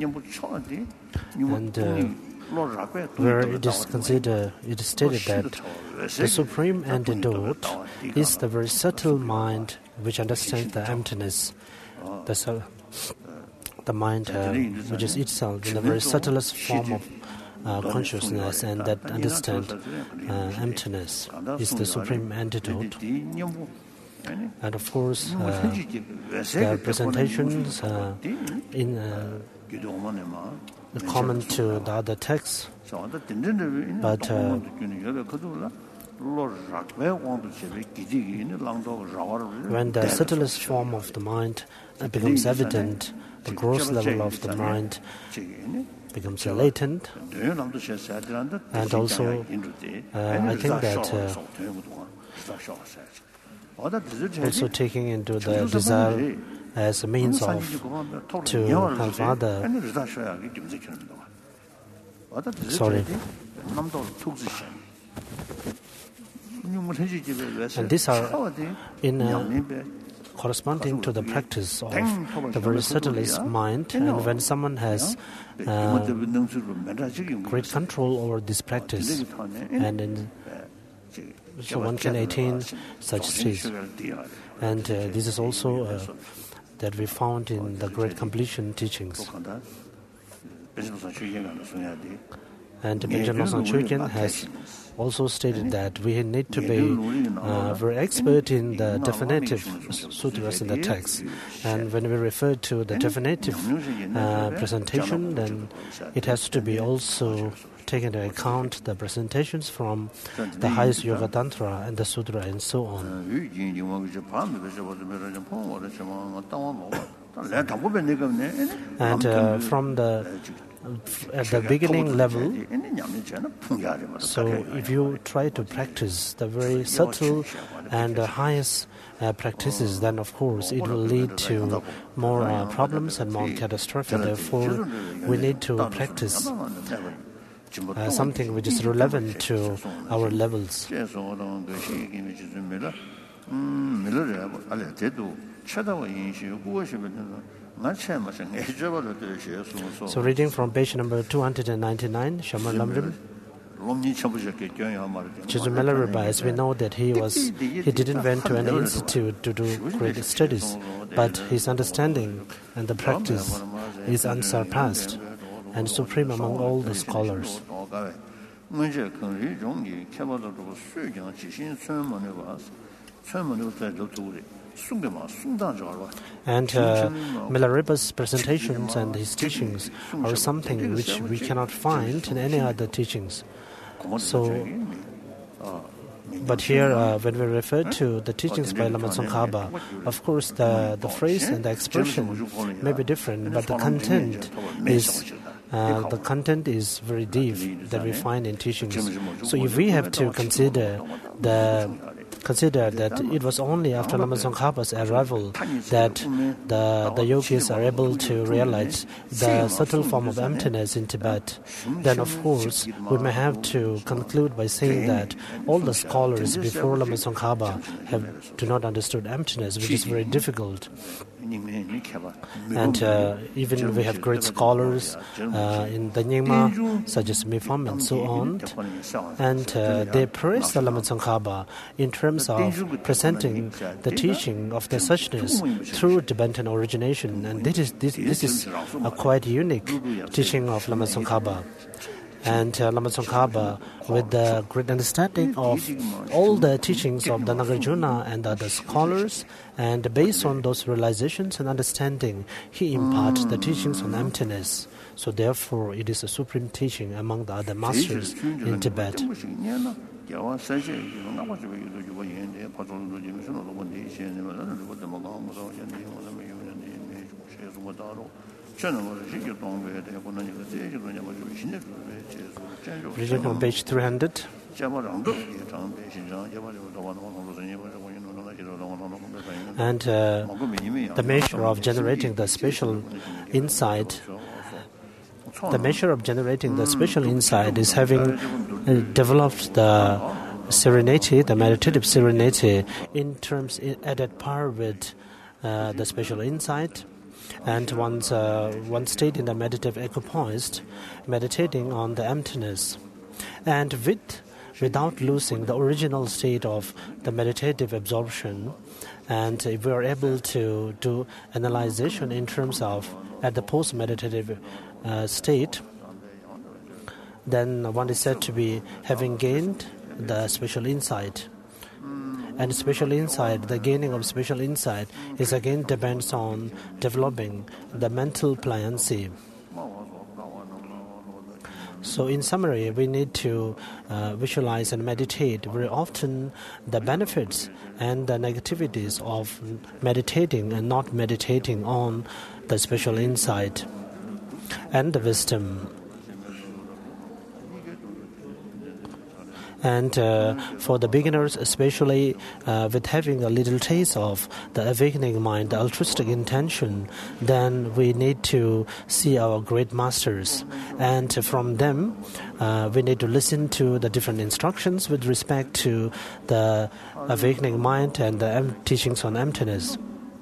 and uh, where it is considered, it is stated that the supreme antidote is the very subtle mind which understands the emptiness, the, the mind uh, which is itself in the very subtlest form of uh, consciousness, and that understands uh, emptiness is the supreme antidote. And of course, uh, the presentations uh, in uh, the comment to the other texts, but uh, when the subtlest form of the mind uh, becomes evident, the gross level of the mind becomes latent, and also uh, I think that uh, also taking into the desire as a means of to have other sorry and these are in uh, corresponding to the practice of the very subtlest mind, and when someone has uh, great control over this practice, and in so one can attain such states. And uh, this is also uh, that we found in the Great Completion teachings. And Benjamin Losang Chökyen has also stated that we need to be uh, very expert in the definitive sutras in the text. And when we refer to the definitive uh, presentation, then it has to be also take into account the presentations from the highest Yoga Tantra and the Sutra and so on. And uh, from the at the beginning level, so if you try to practice the very subtle and the highest uh, practices, then of course it will lead to more uh, problems and more catastrophe. Therefore, we need to practice uh, something which is relevant to our levels. So reading from page number two hundred ninety-nine, Shamar Lamrim. Chögyam Milarepa, as we know that he was, he didn't went to any institute to do great studies, but his understanding and the practice is unsurpassed and supreme among all the scholars. And uh, Milarepa's presentations and his teachings are something which we cannot find in any other teachings. So, but here, uh, when we refer to the teachings by Lama Tsongkhapa, of course, the, the phrase and the expression may be different, but the content is uh, the content is very deep that we find in teachings. So, if we have to consider the Consider that it was only after Lama Tsongkhapa's arrival that the, the yogis are able to realize the subtle form of emptiness in Tibet. Then, of course, we may have to conclude by saying that all the scholars before Lama Tsongkhapa have do not understood emptiness, which is very difficult. And uh, even we have great scholars uh, in the Nyingma, such as Mifam and so on, and uh, they praise the Lama Tsongkhapa in terms of presenting the teaching of the suchness through Tibetan origination, and this is this, this is a quite unique teaching of Lama Tsongkhapa. And uh, Lama Tsongkhapa, with the great understanding of all the teachings of the Nagarjuna and other scholars, and based on those realizations and understanding, he imparts the teachings on emptiness. So therefore, it is a supreme teaching among the other masters in Tibet. Reading from page three hundred. And uh, the measure of generating the special insight, the measure of generating the special insight is having uh, developed the serenity, the meditative serenity, in terms at at par with uh, the special insight. And once uh, one stayed in the meditative equipoise, meditating on the emptiness, and with without losing the original state of the meditative absorption, and if we are able to do analyzation in terms of at the post-meditative uh, state, then one is said to be having gained the special insight. And special insight, the gaining of special insight is again depends on developing the mental pliancy. So in summary, we need to uh, visualize and meditate very often the benefits and the negativities of meditating and not meditating on the special insight and the wisdom. And uh, for the beginners, especially uh, with having a little taste of the awakening mind, the altruistic intention, then we need to see our great masters. And from them, uh, we need to listen to the different instructions with respect to the awakening mind and the em- teachings on emptiness.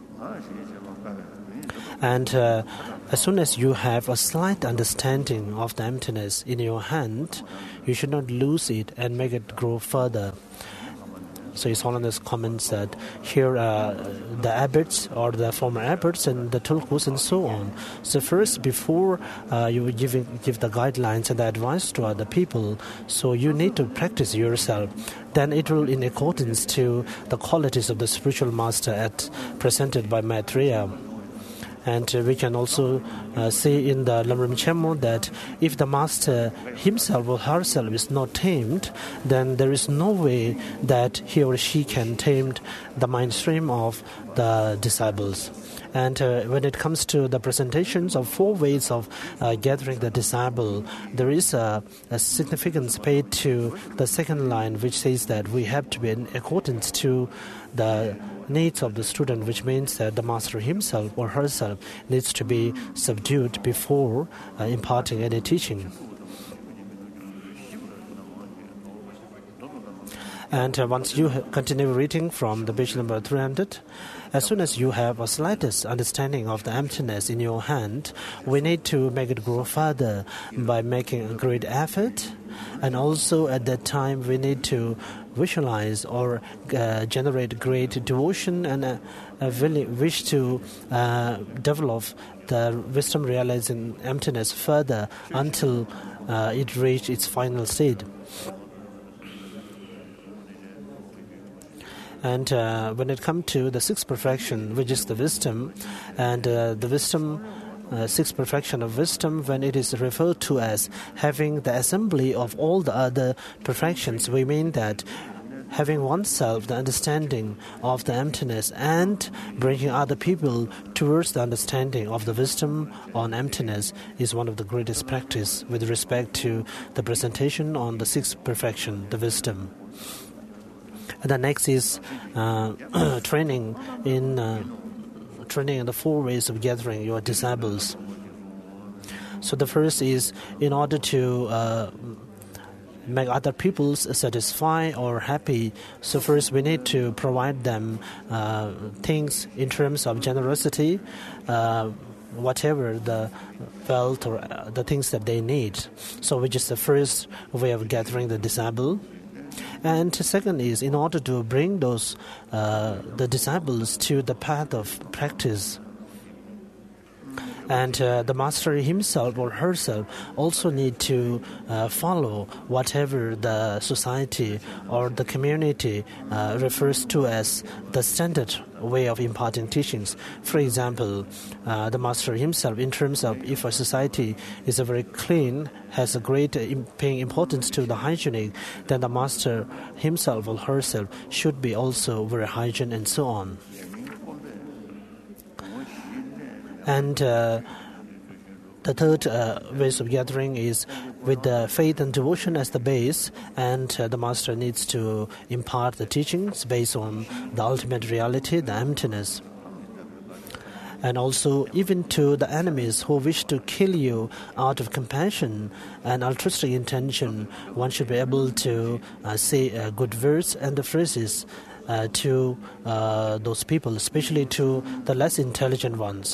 And uh, as soon as you have a slight understanding of the emptiness in your hand, you should not lose it and make it grow further. So His Holiness comments that here uh, the abbots or the former abbots and the tulkus and so on. So first, before uh, you give, give the guidelines and the advice to other people, so you need to practice yourself. Then it will in accordance to the qualities of the spiritual master at, presented by Maitreya. And uh, we can also uh, see in the Lamrim Chenmo that if the master himself or herself is not tamed, then there is no way that he or she can tame the mind stream of the disciples. And uh, when it comes to the presentations of four ways of uh, gathering the disciple, there is a, a significance paid to the second line, which says that we have to be in accordance to the needs of the student, which means that the master himself or herself needs to be subdued before uh, imparting any teaching. And uh, once you ha- continue reading from the page number three hundred, as soon as you have a slightest understanding of the emptiness in your hand, we need to make it grow further by making a great effort. And also at that time, we need to visualize or uh, generate great devotion and a, a wish to uh, develop the wisdom realizing emptiness further until uh, it reaches its final state. And uh, when it comes to the sixth perfection, which is the wisdom, and uh, the wisdom, uh, sixth perfection of wisdom, when it is referred to as having the assembly of all the other perfections, we mean that having oneself the understanding of the emptiness and bringing other people towards the understanding of the wisdom on emptiness is one of the greatest practice with respect to the presentation on the sixth perfection, the wisdom. The next is uh, training in uh, training in the four ways of gathering your disciples. So the first is in order to uh, make other people satisfied or happy. So first we need to provide them uh, things in terms of generosity, uh, whatever the wealth or uh, the things that they need. So which is the first way of gathering the disciple. And second is in order to bring those uh, the disciples to the path of practice. And uh, the master himself or herself also need to uh, follow whatever the society or the community uh, refers to as the standard way of imparting teachings. For example, uh, the master himself, in terms of if a society is a very clean, has a great uh, paying importance to the hygienic, then the master himself or herself should be also very hygiene and so on. And uh, the third uh, ways of gathering is with the faith and devotion as the base, and uh, the master needs to impart the teachings based on the ultimate reality, the emptiness. And also, even to the enemies who wish to kill you out of compassion and altruistic intention, one should be able to uh, say uh, good words and the phrases uh, to uh, those people, especially to the less intelligent ones.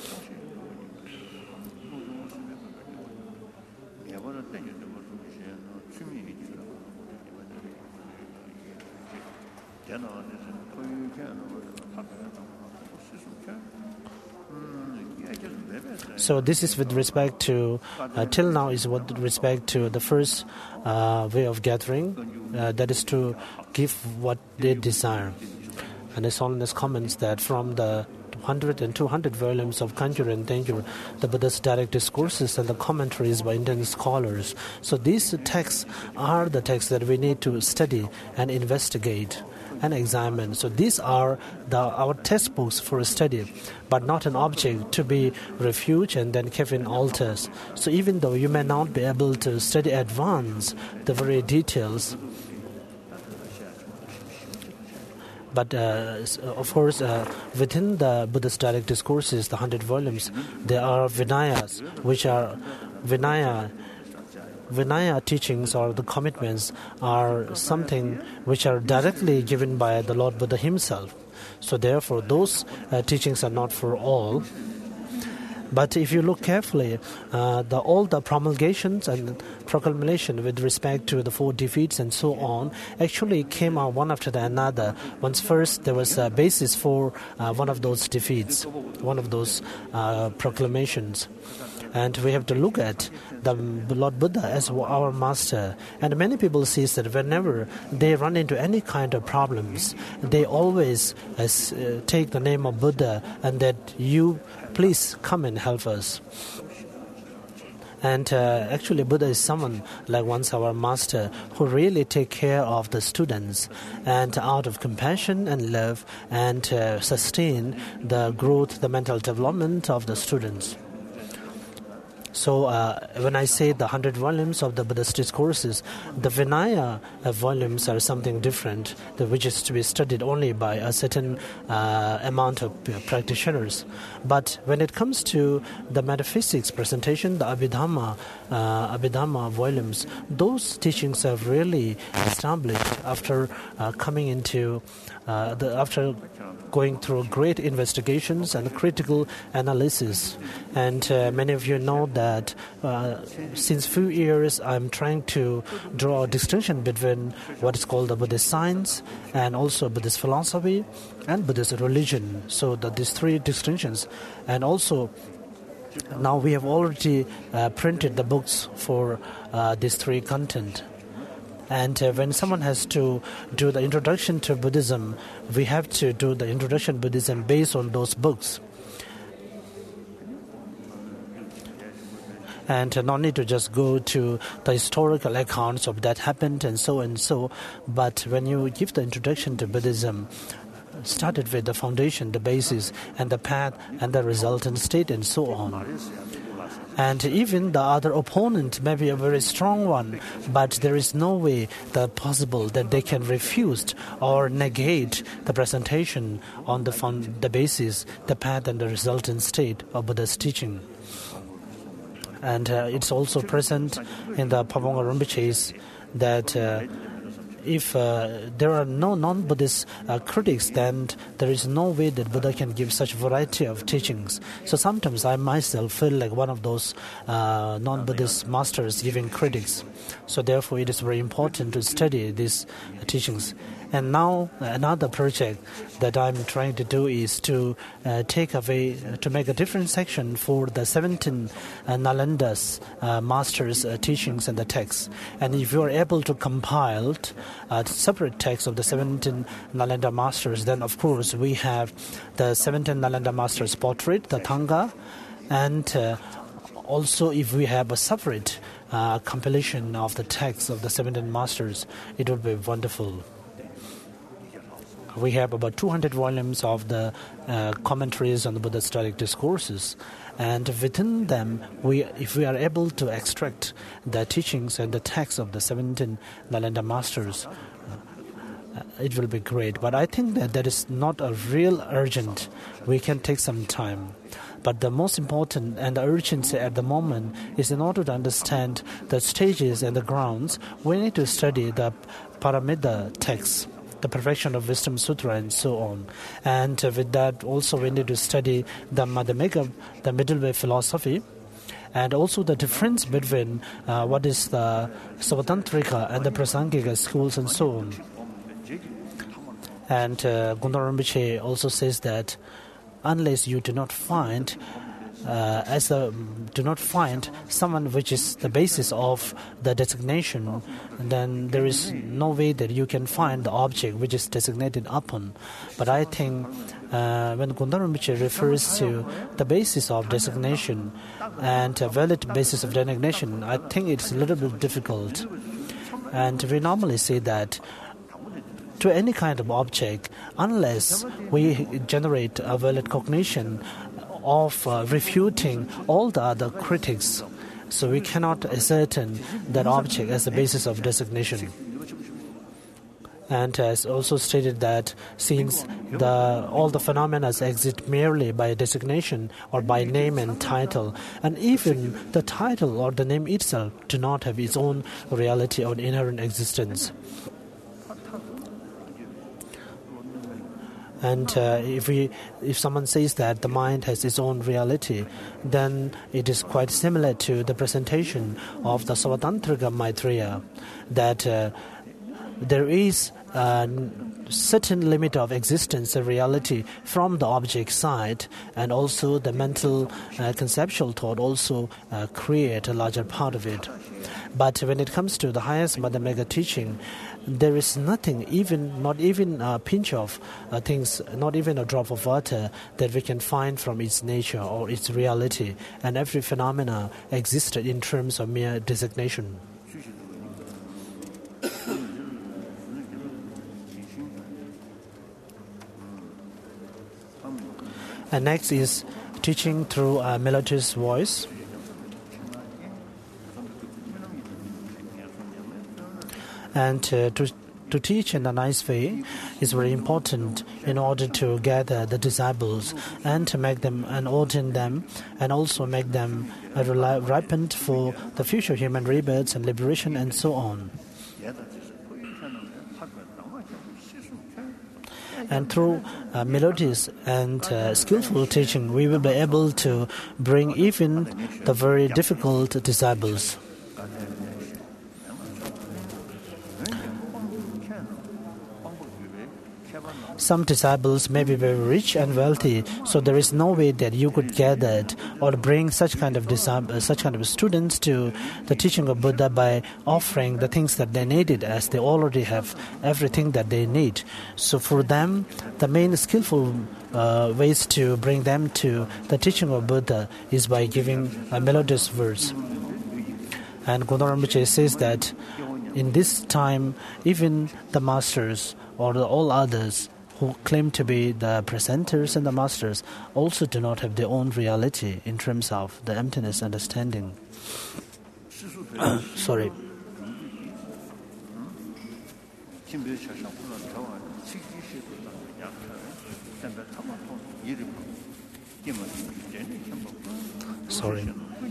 So this is with respect to, uh, till now is with respect to the first uh, way of gathering, uh, that is to give what they desire. And His Holiness comments that from the one hundred and two hundred volumes of Kanjur and Tenjur, the Buddha's direct discourses and the commentaries by Indian scholars. So these texts are the texts that we need to study and investigate and examine. So these are the, our textbooks for study, but not an object to be refuted and then kept in altars. So even though you may not be able to study advance the very details, but uh, of course, uh, within the Buddha's direct discourses, the hundred volumes, there are Vinayas, which are Vinaya. Vinaya teachings or the commitments are something which are directly given by the Lord Buddha himself. So therefore, those uh, teachings are not for all. But if you look carefully, uh, the, all the promulgations and proclamation with respect to the four defeats and so on actually came out one after the another. Once first there was a basis for uh, one of those defeats, one of those uh, proclamations. And we have to look at the Lord Buddha as our master. And many people see that whenever they run into any kind of problems, they always uh, take the name of Buddha and that you please come and help us. And uh, actually, Buddha is someone like once our master who really take care of the students and out of compassion and love and uh, sustain the growth, the mental development of the students. So uh, when I say the hundred volumes of the Buddhist discourses, the Vinaya uh, volumes are something different, the, which is to be studied only by a certain uh, amount of uh, practitioners. But when it comes to the metaphysics presentation, the Abhidhamma, uh, Abhidhamma volumes, those teachings are really established after uh, coming into, uh, the, after going through great investigations and critical analysis. And uh, many of you know that uh, since few years I'm trying to draw a distinction between what is called the Buddhist science and also Buddhist philosophy and Buddhist religion. So that these three distinctions. And also now we have already uh, printed the books for uh, these three content. And uh, when someone has to do the introduction to Buddhism, we have to do the introduction to Buddhism based on those books. And uh, not need to just go to the historical accounts of that happened and so and so. But when you give the introduction to Buddhism, started with the foundation, the basis, and the path, and the resultant state, and so on. And even the other opponent may be a very strong one, but there is no way that possible that they can refuse or negate the presentation on the fund, the basis, the path, and the resultant state of Buddha's teaching. And uh, it's also present in the Pavonga Rinpoche's that uh, if uh, there are no non-Buddhist uh, critics, then there is no way that Buddha can give such variety of teachings. So sometimes I myself feel like one of those uh, non-Buddhist masters giving critics. So therefore it is very important to study these uh, teachings. And now another project that I'm trying to do is to uh, take away, uh, to make a different section for the seventeen uh, Nalanda's uh, master's uh, teachings and the texts. And if you are able to compile a separate text of the seventeen Nalanda masters, then of course we have the seventeen Nalanda masters' portrait, the Thanga, and uh, also if we have a separate uh, compilation of the texts of the seventeen masters, it would be wonderful. We have about two hundred volumes of the uh, commentaries on the Buddha-Stoic discourses, and within them, we, if we are able to extract the teachings and the texts of the seventeen Nalanda masters, uh, it will be great. But I think that that is not a real urgent. We can take some time. But the most important and the urgency at the moment is in order to understand the stages and the grounds, we need to study the Paramita texts, the Perfection of Wisdom Sutra, and so on. And uh, with that, also we need to study the Madhyamika, the middle way philosophy, and also the difference between uh, what is the Savatantrika and the Prasangika schools, and so on. And uh, Gundar Rinpoche also says that unless you do not find Uh, as a, do not find someone which is the basis of the designation, then there is no way that you can find the object which is designated upon. But I think uh, when Gundar Rinpoche refers to the basis of designation and a valid basis of designation, I think it's a little bit difficult. And we normally say that to any kind of object, unless we generate a valid cognition of uh, refuting all the other critics, so we cannot ascertain that object as the basis of designation. And has also stated that since the all the phenomena exist merely by designation or by name and title, and even the title or the name itself do not have its own reality or inherent existence. And uh, if we, if someone says that the mind has its own reality, then it is quite similar to the presentation of the Savatantrika Maitreya, that uh, there is uh, certain limit of existence and reality from the object side, and also the mental uh, conceptual thought also uh, create a larger part of it. But when it comes to the highest Mother Mega teaching, there is nothing, even not even a pinch of uh, things, not even a drop of water that we can find from its nature or its reality, and every phenomena existed in terms of mere designation. And next is teaching through a melodious voice. And uh, to, to teach in a nice way is very important in order to gather the disciples and to make them and ordain them, and also make them uh, ripened for the future human rebirths and liberation and so on. And through uh, melodious and uh, skillful teaching, we will be able to bring even the very difficult disciples. Some disciples may be very rich and wealthy, so there is no way that you could gather it or bring such kind of disciples, such kind of students to the teaching of Buddha by offering the things that they needed, as they already have everything that they need. So for them, the main skillful uh, ways to bring them to the teaching of Buddha is by giving a melodious verse. And Gondol Rinpoche says that in this time, even the masters or the, all others who claim to be the presenters and the masters also do not have their own reality in terms of the emptiness understanding. Sorry. Sorry.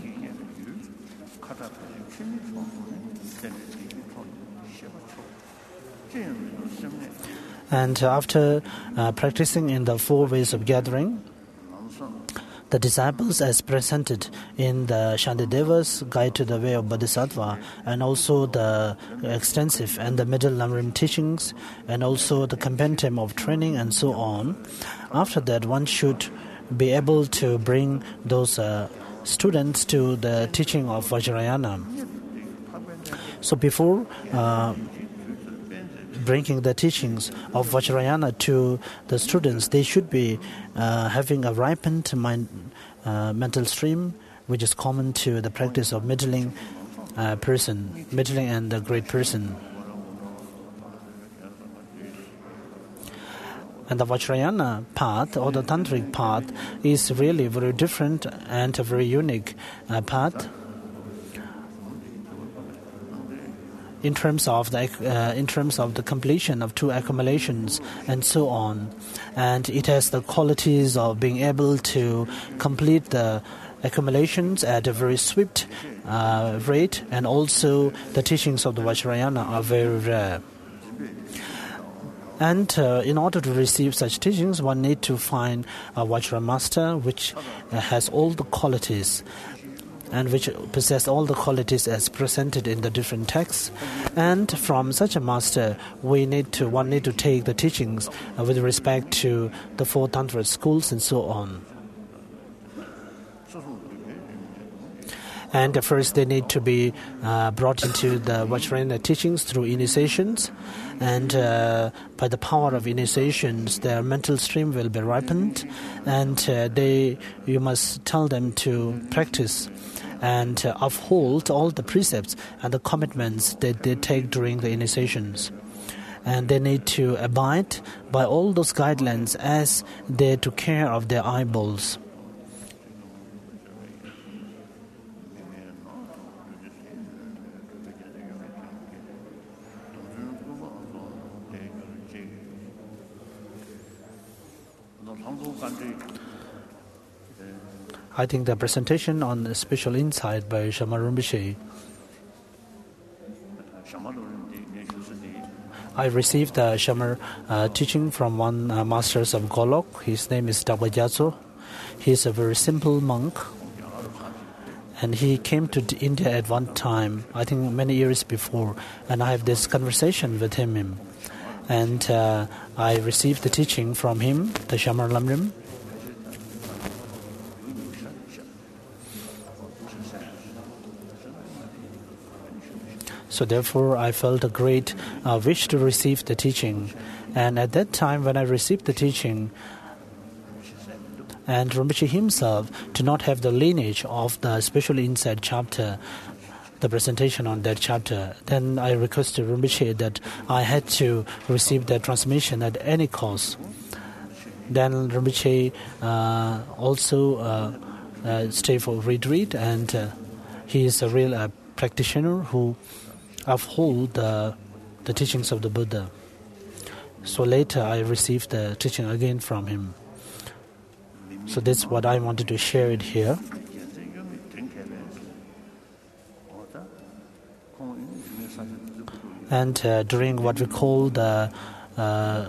And after uh, practicing in the four ways of gathering, the disciples, as presented in the Shantideva's Guide to the Way of Bodhisattva, and also the extensive and the middle Lamrim teachings, and also the compendium of training and so on, after that one should be able to bring those uh, students to the teaching of Vajrayana. So before uh, bringing the teachings of Vajrayana to the students, they should be uh, having a ripened mind, uh, mental stream, which is common to the practice of middling uh, person, middling and the great person. And the Vajrayana path, or the Tantric path, is really very different and a very unique uh, path. In terms of the uh, in terms of the completion of two accumulations and so on, and it has the qualities of being able to complete the accumulations at a very swift uh, rate, and also the teachings of the Vajrayana are very rare. And uh, in order to receive such teachings, one need to find a Vajra master which uh, has all the qualities, and which possess all the qualities as presented in the different texts. And from such a master, we need to one need to take the teachings uh, with respect to the four Tantra schools and so on. And first, they need to be uh, brought into the Vajrayana teachings through initiations, and uh, by the power of initiations, their mental stream will be ripened, and uh, they you must tell them to practice and uh, uphold all the precepts and the commitments that they take during the initiations. And they need to abide by all those guidelines as they took care of their eyeballs. I think the presentation on the special insight by Shamar Rinpoche, I received the Shamar uh, teaching from one uh, masters of Golok. His name is Dagwa Gyatso. He is a very simple monk, and he came to India at one time, I think many years before, and I have this conversation with him. and uh, I received the teaching from him, the Shamar Lamrim. So therefore, I felt a great uh, wish to receive the teaching. And at that time, when I received the teaching, and Rinpoche himself did not have the lineage of the Special Insight chapter, the presentation on that chapter, then I requested Rinpoche that I had to receive that transmission at any cost. Then Rinpoche uh, also uh, uh, stayed for retreat, and uh, he is a real uh, practitioner who uphold the, the teachings of the Buddha. So later I received the teaching again from him. So that's what I wanted to share it here. And uh, during what we call the uh,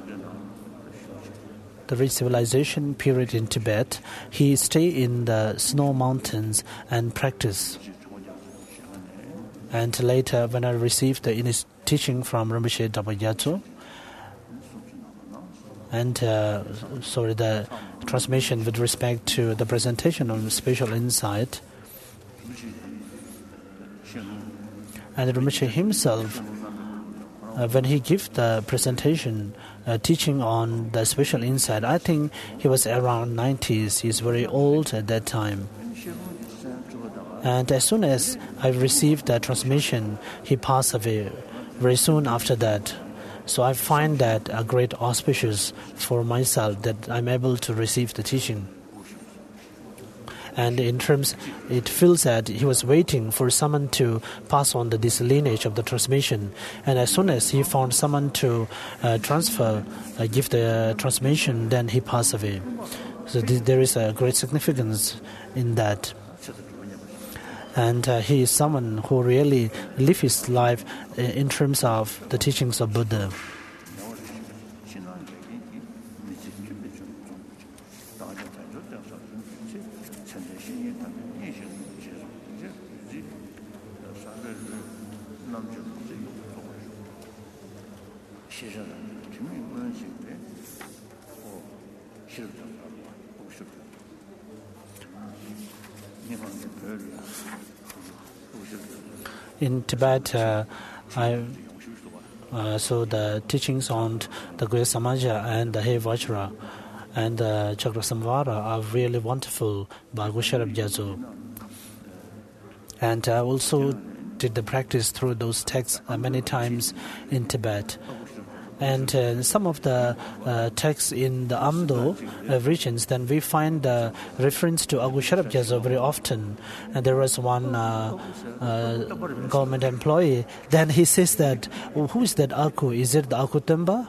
the re-civilization period in Tibet, he stayed in the snow mountains and practiced. And later, when I received the teaching from Rinpoche Daba Gyatso, and uh, sorry, the transmission with respect to the presentation of Special Insight, and Rinpoche himself, uh, when he gave the presentation, uh, teaching on the Special Insight, I think he was around nineties. He's very old at that time. And as soon as I received the transmission, he passed away very soon after that. So I find that a great auspicious for myself that I'm able to receive the teaching. And in terms, it feels that he was waiting for someone to pass on the, this lineage of the transmission. And as soon as he found someone to uh, transfer, uh, give the transmission, then he passed away. So th- there is a great significance in that. And uh, he is someone who really lived his life in terms of the teachings of Buddha. In Tibet, uh, I uh, so the teachings on the Great Samaja and the He Vajra and the Chakra Samvara are really wonderful by Agu Sherab Gyatso. And I also did the practice through those texts uh, many times in Tibet. And uh, some of the uh, texts in the Amdo uh, regions, then we find the reference to Agu Sherab Gyatso very often. And there was one uh, uh, government employee, then he says that, oh, who is that Aku? Is it the Aku Temba?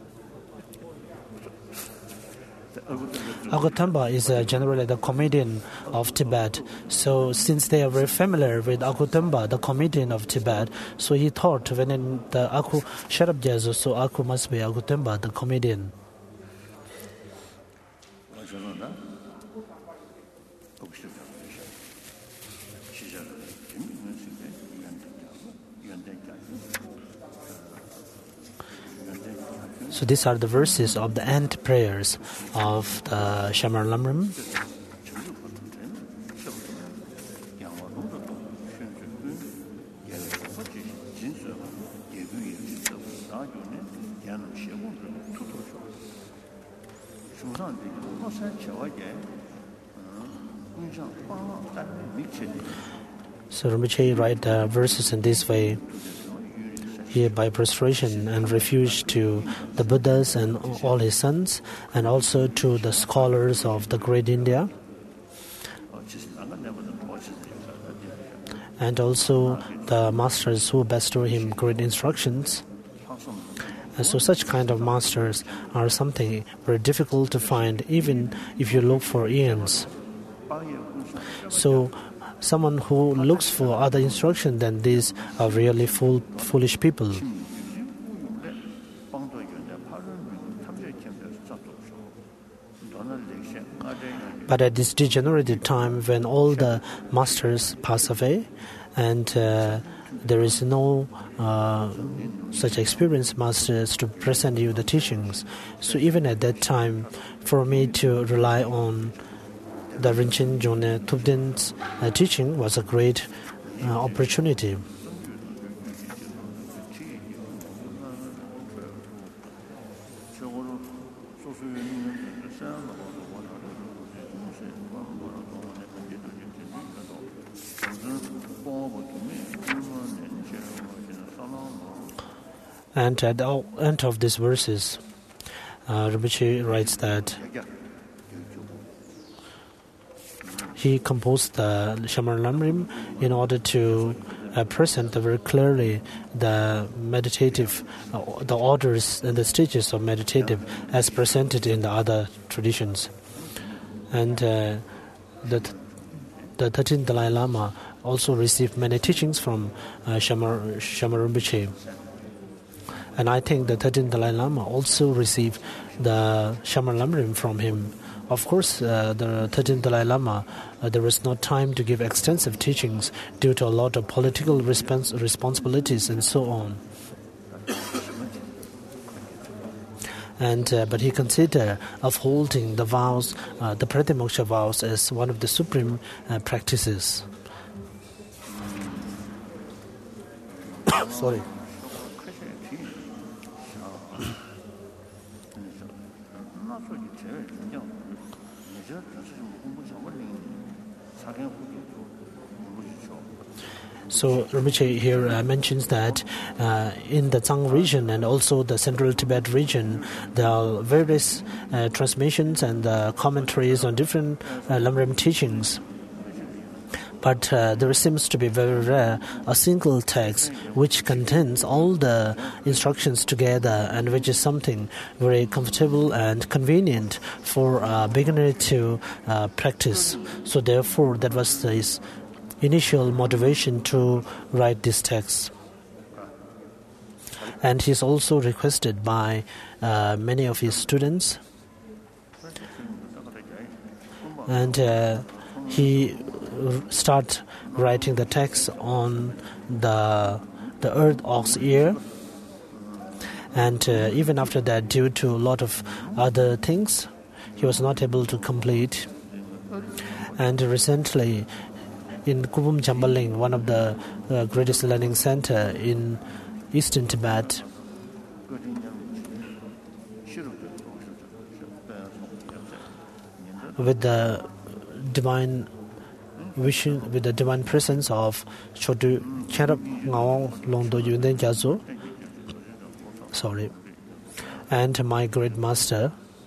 Aku Temba is uh, generally the comedian of Tibet. So since they are very familiar with Aku Temba, the comedian of Tibet, so he thought when in the Aku Sherab Gyatso, so Aku must be Aku Temba, the comedian. So these are the verses of the end prayers of the Shamar Lamrim. So Rinpoche write the verses in this way. Here by prostration and refuge to the Buddhas and all his sons, and also to the scholars of the great India, and also the masters who bestow him great instructions. And so such kind of masters are something very difficult to find, even if you look for eons. So someone who looks for other instruction than these are really fool, foolish people. But at this degenerated time, when all the masters pass away, and uh, there is no uh, such experienced masters to present you the teachings. So even at that time, for me to rely on the Rinchen Jone Thubden's uh, teaching was a great uh, opportunity. And at the end of these verses, uh, Rinpoche writes that he composed the Shamar Lamrim in order to uh, present very clearly the meditative, uh, the orders and the stages of meditative as presented in the other traditions. And uh, the, the thirteenth Dalai Lama also received many teachings from uh, Shamar, Shamar Rinpoche. And I think the thirteenth Dalai Lama also received the Shamar Lamrim from him. Of course, uh, the thirteenth Dalai Lama, uh, there was no time to give extensive teachings due to a lot of political respons- responsibilities and so on. And uh, but he considered upholding the vows, uh, the Pratimoksha vows, as one of the supreme uh, practices. Sorry. So Rinpoche here uh, mentions that uh, in the Tsang region and also the Central Tibet region, there are various uh, transmissions and uh, commentaries on different uh, Lamrim teachings. But uh, there seems to be very rare a single text which contains all the instructions together, and which is something very comfortable and convenient for a beginner to uh, practice. So therefore, that was his initial motivation to write this text. And he's also requested by uh, many of his students. And uh, he start writing the text on the the earth ox ear, and uh, even after that, due to a lot of other things, he was not able to complete. And recently, in Kubum Jambaling, one of the uh, greatest learning center in eastern Tibet, with the divine vision, with the divine presence of Chodu Cherab Ngawang Longdo Yunden Jazo, sorry, and my great master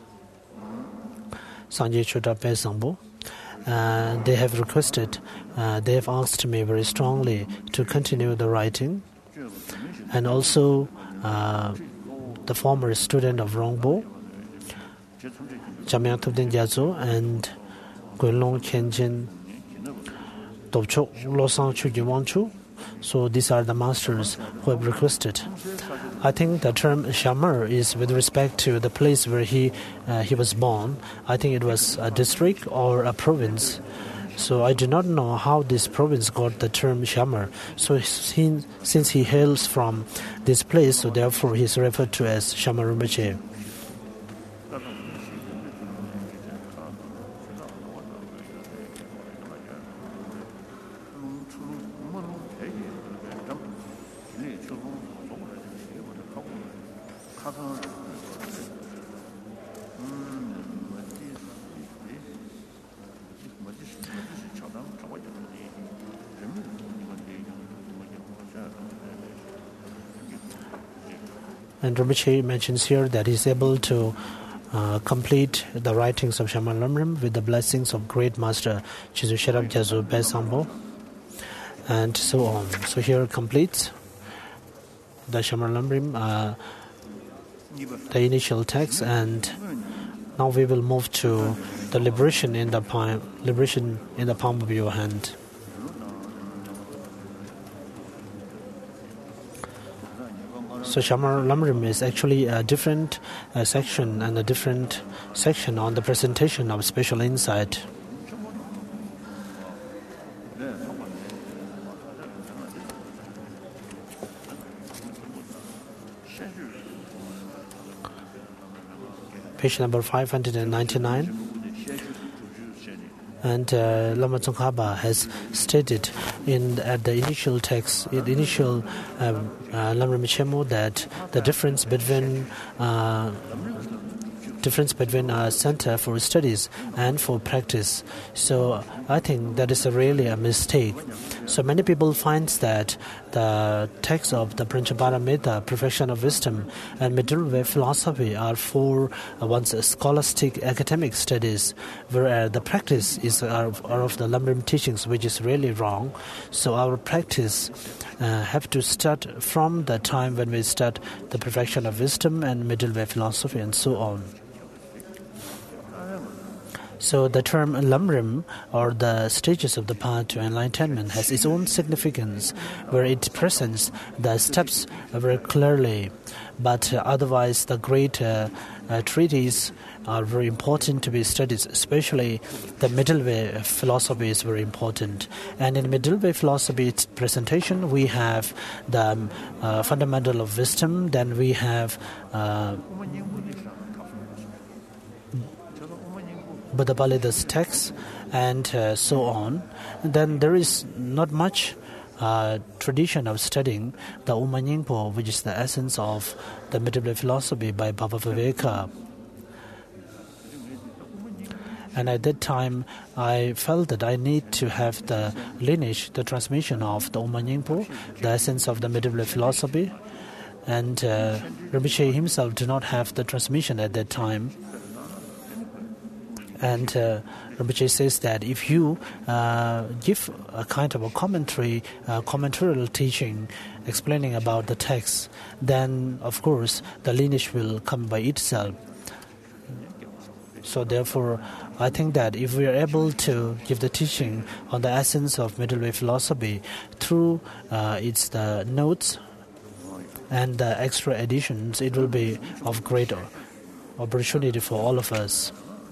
Sanjay Choda Pe Sangbo, uh, they have requested, uh, they have asked me very strongly to continue the writing, and also uh, the former student of Rongbo, Jamyang Thubden Jazo, and Gwenlong Khenjin Dobchok Losang Chugyuwanchu. So these are the masters who have requested. I think the term Shamar is with respect to the place where he uh, he was born. I think it was a district or a province. So I do not know how this province got the term Shamar. So he, since he hails from this place, so therefore he is referred to as Shamar Rinpoche. And Rinpoche mentions here that he is able to uh, complete the writings of Shamar Lamrim with the blessings of great master Chizu Sherab Jazu Pe Sambo, and so on. So here completes the Shamar Lamrim, uh, the initial text, and now we will move to the liberation in the palm, liberation in the palm of your hand. So Shamar Lamrim is actually a different uh, section and a different section on the presentation of special insight. page number five hundred ninety-nine. And uh, Lama Tsongkhapa has stated in at the initial text, in the initial um, uh, Lamrim Chemo, that the difference between uh, difference between a center for studies and for practice. So I think that is a really a mistake. So many people find that the text of the Panchaparamita, Perfection of Wisdom, and Middle Way Philosophy are for uh, one's scholastic academic studies, whereas the practice is are, are of the Lamrim teachings, which is really wrong. So our practice uh, have to start from the time when we start the Perfection of Wisdom and Middle Way Philosophy and so on. So the term Lamrim, or the stages of the path to enlightenment, has its own significance, where it presents the steps very clearly. But uh, otherwise, the great uh, uh, treatises are very important to be studied, especially the Middle Way philosophy is very important. And in Middle Way philosophy its presentation, we have the um, uh, fundamental of wisdom, then we have uh, Buddha Palida's text, and uh, so on. And then there is not much uh, tradition of studying the Uma Nyingpo, which is the essence of the Middle Way philosophy by Baba Viveka. And at that time, I felt that I need to have the lineage, the transmission of the Uma Nyingpo, the essence of the Middle Way philosophy. And uh, Rinpoche himself did not have the transmission at that time. And uh, Rinpoche says that if you uh, give a kind of a commentary, uh, commentarial teaching explaining about the text, then of course the lineage will come by itself. So therefore, I think that if we are able to give the teaching on the essence of Middle Way philosophy through uh, its the notes and the extra editions, it will be of great opportunity for all of us.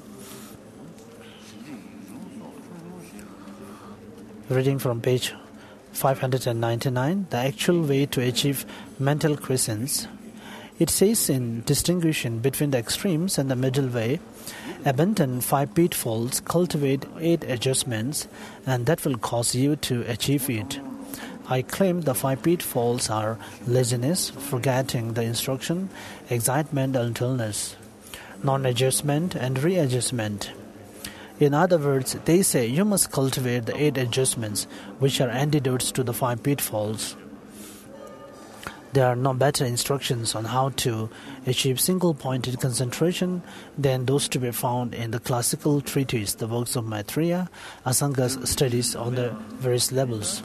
Reading from page five hundred ninety-nine, the actual way to achieve mental quiescence. It says in distinguishing between the extremes and the middle way, abandon five pitfalls, cultivate eight adjustments, and that will cause you to achieve it. I claim the five pitfalls are laziness, forgetting the instruction, excitement and dullness, non-adjustment and readjustment. In other words, they say you must cultivate the eight adjustments, which are antidotes to the five pitfalls. There are no better instructions on how to achieve single-pointed concentration than those to be found in the classical treatise, the works of Maitreya, Asanga's studies on the various levels.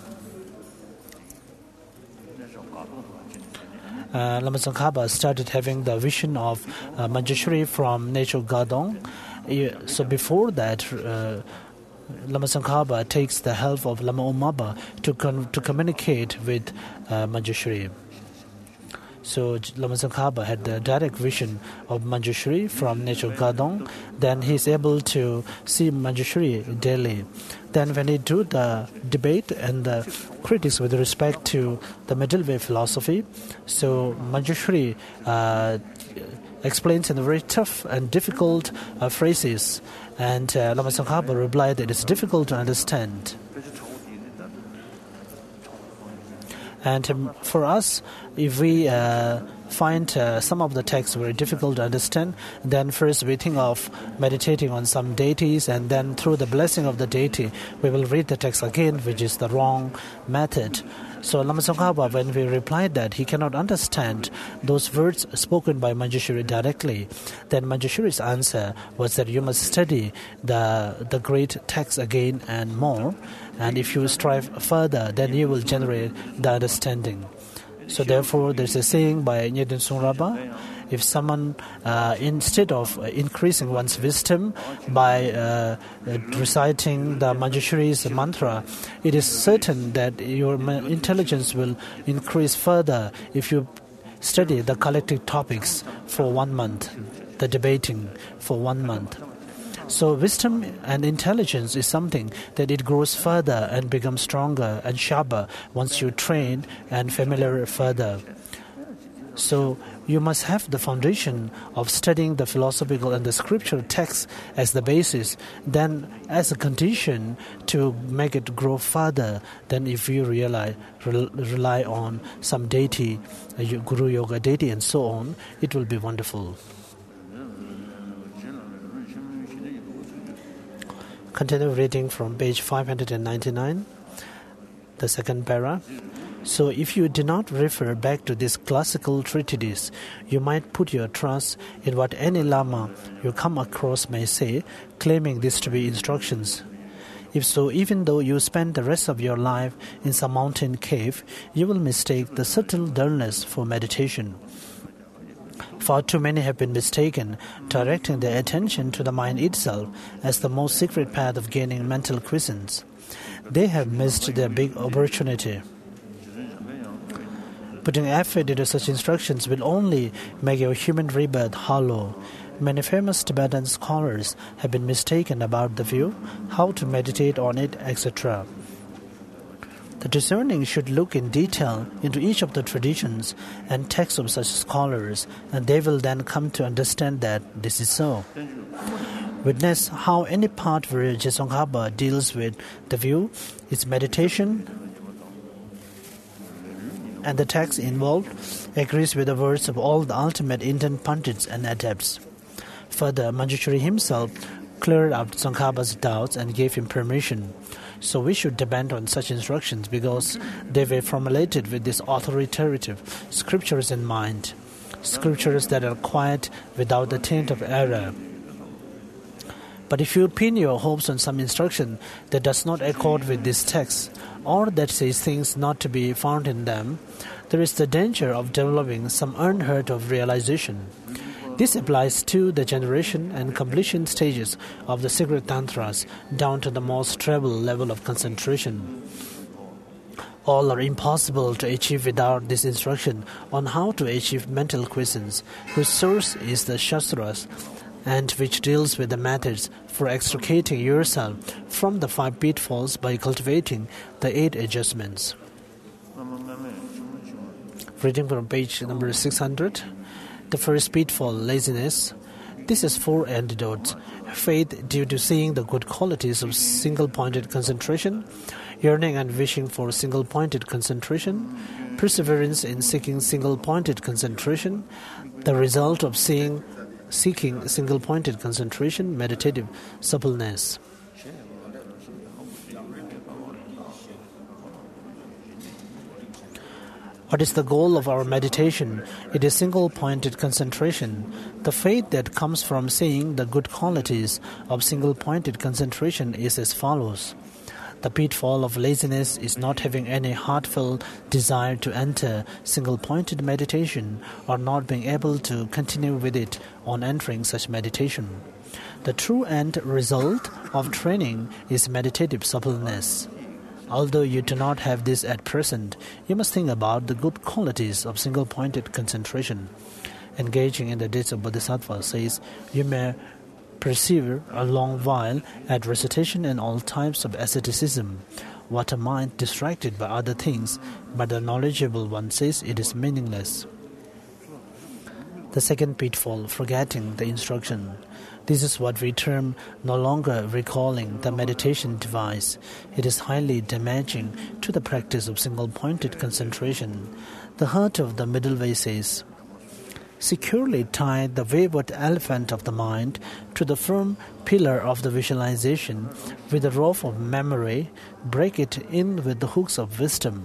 Uh, Lama Tsongkhapa started having the vision of uh, Manjushri from Necho Gadong. So before that, uh, Lama Tsongkhapa takes the help of Lama Umaba to con- to communicate with uh, Manjushri. So Lama Tsongkhapa had the direct vision of Manjushri from Necho Gadong. Then he is able to see Manjushri daily. Then when he do the debate and the critics with respect to the Middle Way philosophy, so Manjushri uh, explains in very tough and difficult uh, phrases, and uh, Lama Tsongkhapa replied that it's difficult to understand. And um, for us, if we uh, find uh, some of the texts very difficult to understand, then first we think of meditating on some deities, and then through the blessing of the deity, we will read the text again, which is the wrong method. So Lama Tsongkhapa, when we replied that he cannot understand those words spoken by Manjushri directly, then Manjushri's answer was that you must study the the great text again and more, and if you strive further, then you will generate the understanding. So therefore, there's a saying by Nyeden Sungraba, if someone, uh, instead of increasing one's wisdom by uh, reciting the Manjushri's mantra, it is certain that your intelligence will increase further if you study the collective topics for one month, the debating for one month. So wisdom and intelligence is something that it grows further and becomes stronger and sharper once you train and familiar further. So you must have the foundation of studying the philosophical and the scriptural text as the basis. Then, as a condition to make it grow further, then if you rely, re- rely on some deity, uh, Guru Yoga deity and so on, it will be wonderful. Continue reading from page five hundred ninety-nine, the second para. So if you do not refer back to this classical treatise, you might put your trust in what any Lama you come across may say, claiming this to be instructions. If so, even though you spend the rest of your life in some mountain cave, you will mistake the subtle dullness for meditation. Far too many have been mistaken, directing their attention to the mind itself as the most secret path of gaining mental quiescence. They have missed their big opportunity. Putting effort into such instructions will only make your human rebirth hollow. Many famous Tibetan scholars have been mistaken about the view, how to meditate on it, et cetera. The discerning should look in detail into each of the traditions and texts of such scholars, and they will then come to understand that this is so. Witness how any part where Jesongkhapa deals with the view, its meditation, and the text involved agrees with the words of all the ultimate Indian pundits and adepts. Further, Manjushri himself cleared out Tsongkhapa's doubts and gave him permission. So we should depend on such instructions because they were formulated with these authoritative scriptures in mind, scriptures that are quiet without the taint of error. But if you pin your hopes on some instruction that does not accord with this text, or that says things not to be found in them, there is the danger of developing some unheard of realization. This applies to the generation and completion stages of the secret tantras down to the most treble level of concentration. All are impossible to achieve without this instruction on how to achieve mental quiescence, whose source is the Shastras, and which deals with the methods for extricating yourself from the five pitfalls by cultivating the eight adjustments. Reading from page number six hundred. The first pitfall, laziness. This has four antidotes. Faith due to seeing the good qualities of single-pointed concentration, yearning and wishing for single-pointed concentration, perseverance in seeking single-pointed concentration, the result of seeing seeking single-pointed concentration, meditative suppleness. What is the goal of our meditation? It is single-pointed concentration. The faith that comes from seeing the good qualities of single-pointed concentration is as follows. The pitfall of laziness is not having any heartfelt desire to enter single-pointed meditation or not being able to continue with it on entering such meditation. The true end result of training is meditative suppleness. Although you do not have this at present, you must think about the good qualities of single-pointed concentration. Engaging in the deeds of Bodhisattva says, you may persevere a long while at recitation and all types of asceticism. What a mind distracted by other things, but the knowledgeable one says it is meaningless. The second pitfall, forgetting the instruction. This is what we term no longer recalling the meditation device. It is highly damaging to the practice of single-pointed concentration. The heart of the middle way says, securely tie the wayward elephant of the mind to the firm pillar of the visualization with the rope of memory, break it in with the hooks of wisdom.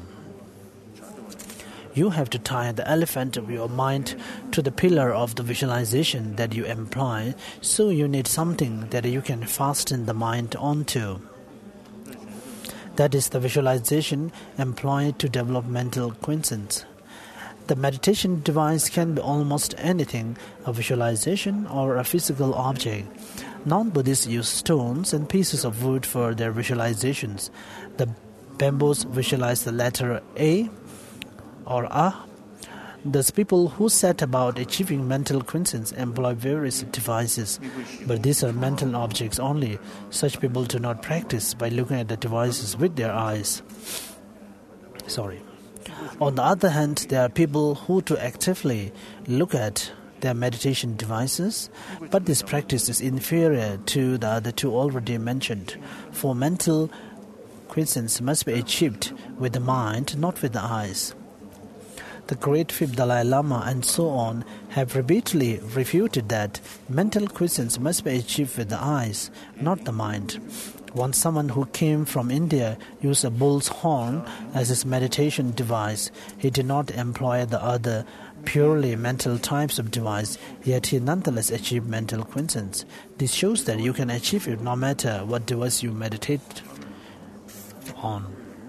You have to tie the elephant of your mind to the pillar of the visualization that you employ, so you need something that you can fasten the mind onto. That is the visualization employed to develop mental quiescence. The meditation device can be almost anything, a visualization or a physical object. Non-Buddhists use stones and pieces of wood for their visualizations. The bamboos visualize the letter A or A. Thus, people who set about achieving mental quiescence employ various devices, but these are mental objects only. Such people do not practice by looking at the devices with their eyes. Sorry. On the other hand, there are people who to actively look at their meditation devices, but this practice is inferior to the other two already mentioned, for mental quiescence must be achieved with the mind, not with the eyes. The great fifth Dalai Lama and so on have repeatedly refuted that mental quiescence must be achieved with the eyes, not the mind. Once someone who came from India used a bull's horn as his meditation device. He did not employ the other purely mental types of device, yet he nonetheless achieved mental quiescence. This shows that you can achieve it no matter what device you meditate on.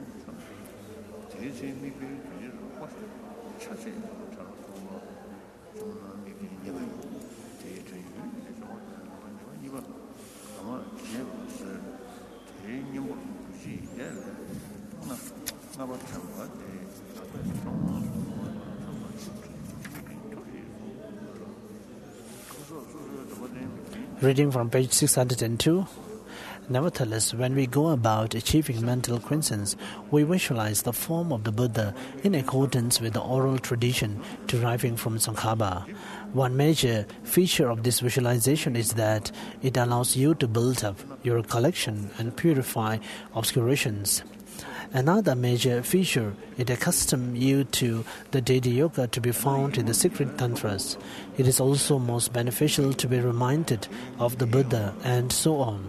Reading from page six hundred two. Nevertheless, when we go about achieving mental quiescence, we visualize the form of the Buddha in accordance with the oral tradition deriving from Tsongkhapa. One major feature of this visualization is that it allows you to build up your collection and purify obscurations. Another major feature, it accustoms you to the deity yoga to be found in the secret tantras. It is also most beneficial to be reminded of the Buddha and so on.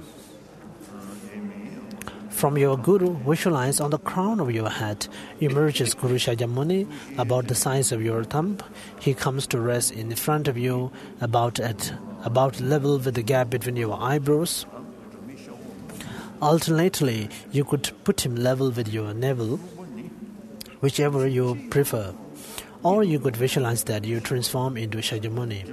From your guru, visualize on the crown of your head emerges Guru Shakyamuni about the size of your thumb. He comes to rest in front of you about at about level with the gap between your eyebrows. Alternately, you could put him level with your navel, whichever you prefer. Or you could visualize that you transform into Shakyamuni.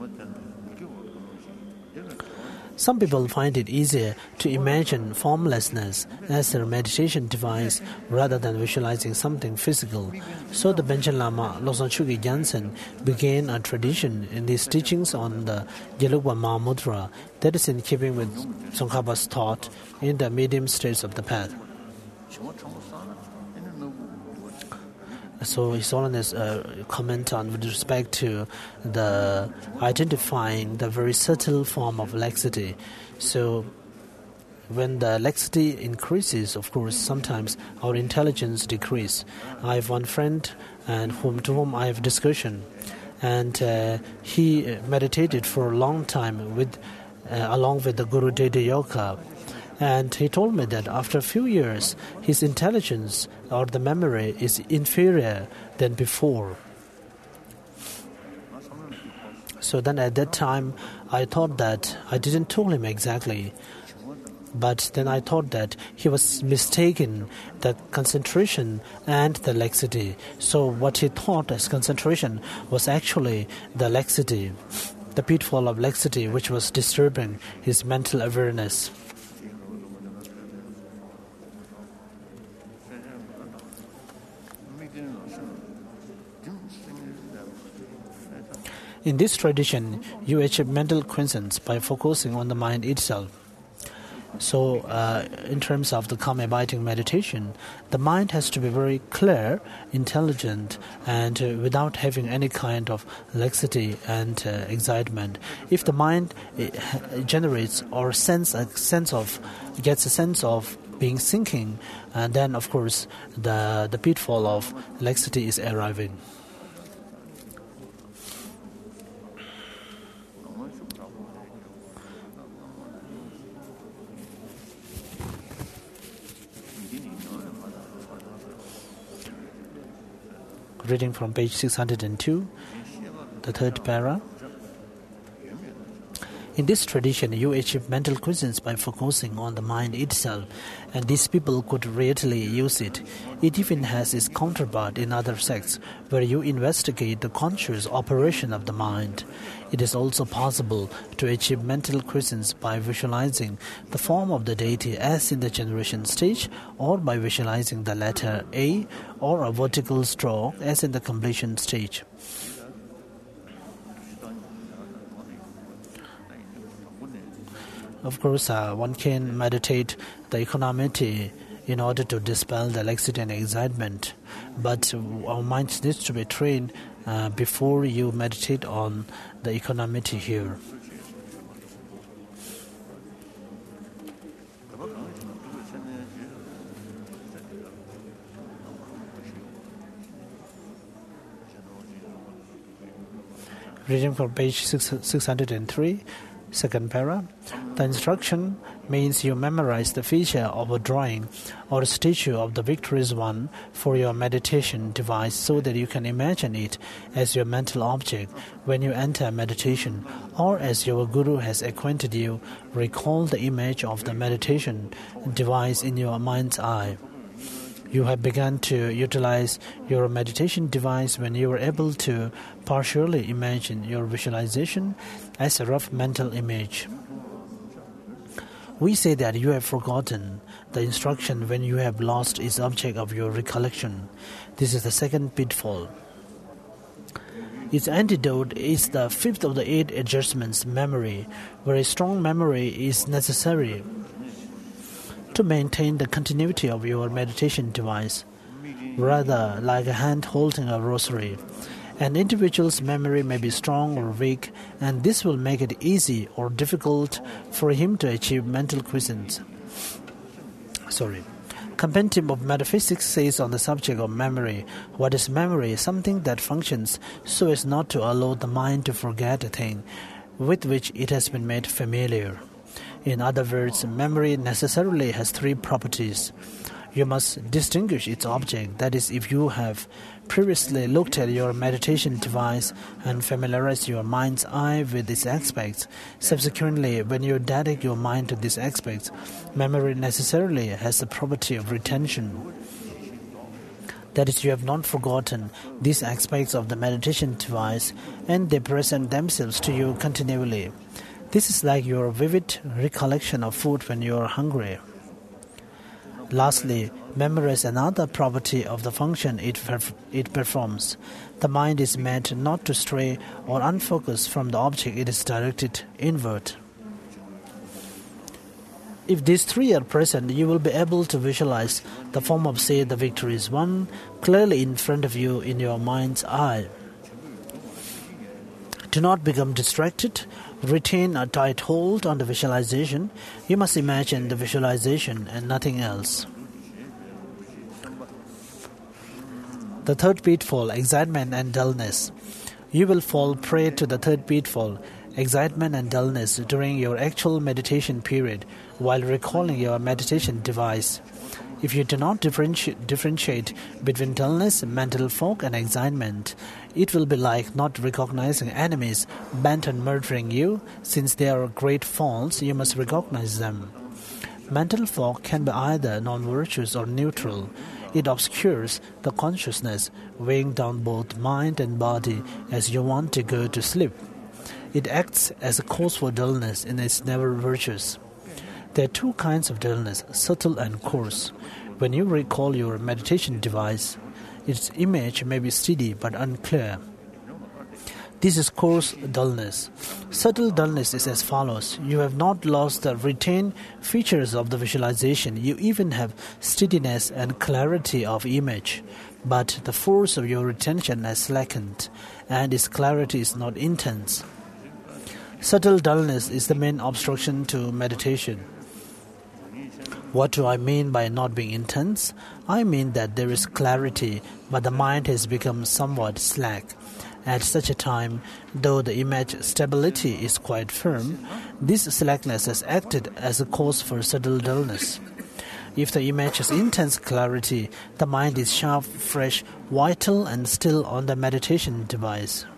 Some people find it easier to imagine formlessness as their meditation device rather than visualizing something physical. So the Panchen Lama Losang Chökyi Gyaltsen began a tradition in his teachings on the Gelugpa Mahamudra that is in keeping with Tsongkhapa's thought in the medium states of the path. So His Holiness uh, comment on with respect to the identifying the very subtle form of laxity. So when the laxity increases, of course, sometimes our intelligence decreases. I have one friend and whom to whom I have discussion, and uh, he meditated for a long time with uh, along with the Guru Deity Yoga. And he told me that after a few years, his intelligence or the memory is inferior than before. So then at that time, I thought that, I didn't tell him exactly, but then I thought that he was mistaken, that concentration and the laxity. So what he thought as concentration was actually the laxity, the pitfall of laxity, which was disturbing his mental awareness. In this tradition, you achieve mental quiescence by focusing on the mind itself. So, uh, in terms of the calm abiding meditation, the mind has to be very clear, intelligent, and uh, without having any kind of laxity and uh, excitement. If the mind uh, generates or sense a sense of, gets a sense of being sinking, and then, of course, the the pitfall of laxity is arriving. Reading from page six hundred two, the third para. In this tradition, you achieve mental quiescence by focusing on the mind itself, and these people could readily use it. It even has its counterpart in other sects, where you investigate the conscious operation of the mind. It is also possible to achieve mental quiescence by visualizing the form of the deity as in the generation stage, or by visualizing the letter A, or a vertical stroke as in the completion stage. Of course, uh, one can meditate the equanimity in order to dispel the laxity and excitement. But our minds needs to be trained uh, before you meditate on the equanimity here. Reading from page six hundred three, second para. The instruction means you memorize the feature of a drawing or a statue of the victorious one for your meditation device so that you can imagine it as your mental object when you enter meditation, or as your guru has acquainted you, recall the image of the meditation device in your mind's eye. You have begun to utilize your meditation device when you are able to partially imagine your visualization as a rough mental image. We say that you have forgotten the instruction when you have lost its object of your recollection. This is the second pitfall. Its antidote is the fifth of the eight adjustments, memory, where a strong memory is necessary to maintain the continuity of your meditation device, rather like a hand holding a rosary. An individual's memory may be strong or weak, and this will make it easy or difficult for him to achieve mental quiescence. Sorry. Compendium of Metaphysics says on the subject of memory, what is memory? Something that functions so as not to allow the mind to forget a thing with which it has been made familiar. In other words, memory necessarily has three properties. You must distinguish its object, that is, if you have previously looked at your meditation device and familiarized your mind's eye with its aspects, subsequently, when you dedicate your mind to these aspects, memory necessarily has the property of retention. That is, you have not forgotten these aspects of the meditation device, and they present themselves to you continually. This is like your vivid recollection of food when you are hungry. Lastly, memory is another property of the function it, perf- it performs. The mind is meant not to stray or unfocus from the object it is directed inward. If these three are present, you will be able to visualize the form of, say, the victorious one clearly in front of you in your mind's eye. Do not become distracted. Retain a tight hold on the visualization. You must imagine the visualization and nothing else. The third pitfall, excitement and dullness. You will fall prey to the third pitfall, excitement and dullness, during your actual meditation period while recalling your meditation device. If you do not differentiate, differentiate between dullness, mental fog, and excitement, it will be like not recognizing enemies bent on murdering you. Since they are great faults, you must recognize them. Mental fog can be either non-virtuous or neutral. It obscures the consciousness, weighing down both mind and body as you want to go to sleep. It acts as a cause for dullness and is never virtuous. There are two kinds of dullness, subtle and coarse. When you recall your meditation device, its image may be steady but unclear. This is coarse dullness. Subtle dullness is as follows. You have not lost the retained features of the visualization. You even have steadiness and clarity of image. But the force of your retention has slackened, and its clarity is not intense. Subtle dullness is the main obstruction to meditation. What do I mean by not being intense? I mean that there is clarity, but the mind has become somewhat slack. At such a time, though the image stability is quite firm, this slackness has acted as a cause for subtle dullness. If the image has intense clarity, the mind is sharp, fresh, vital, and still on the meditation device.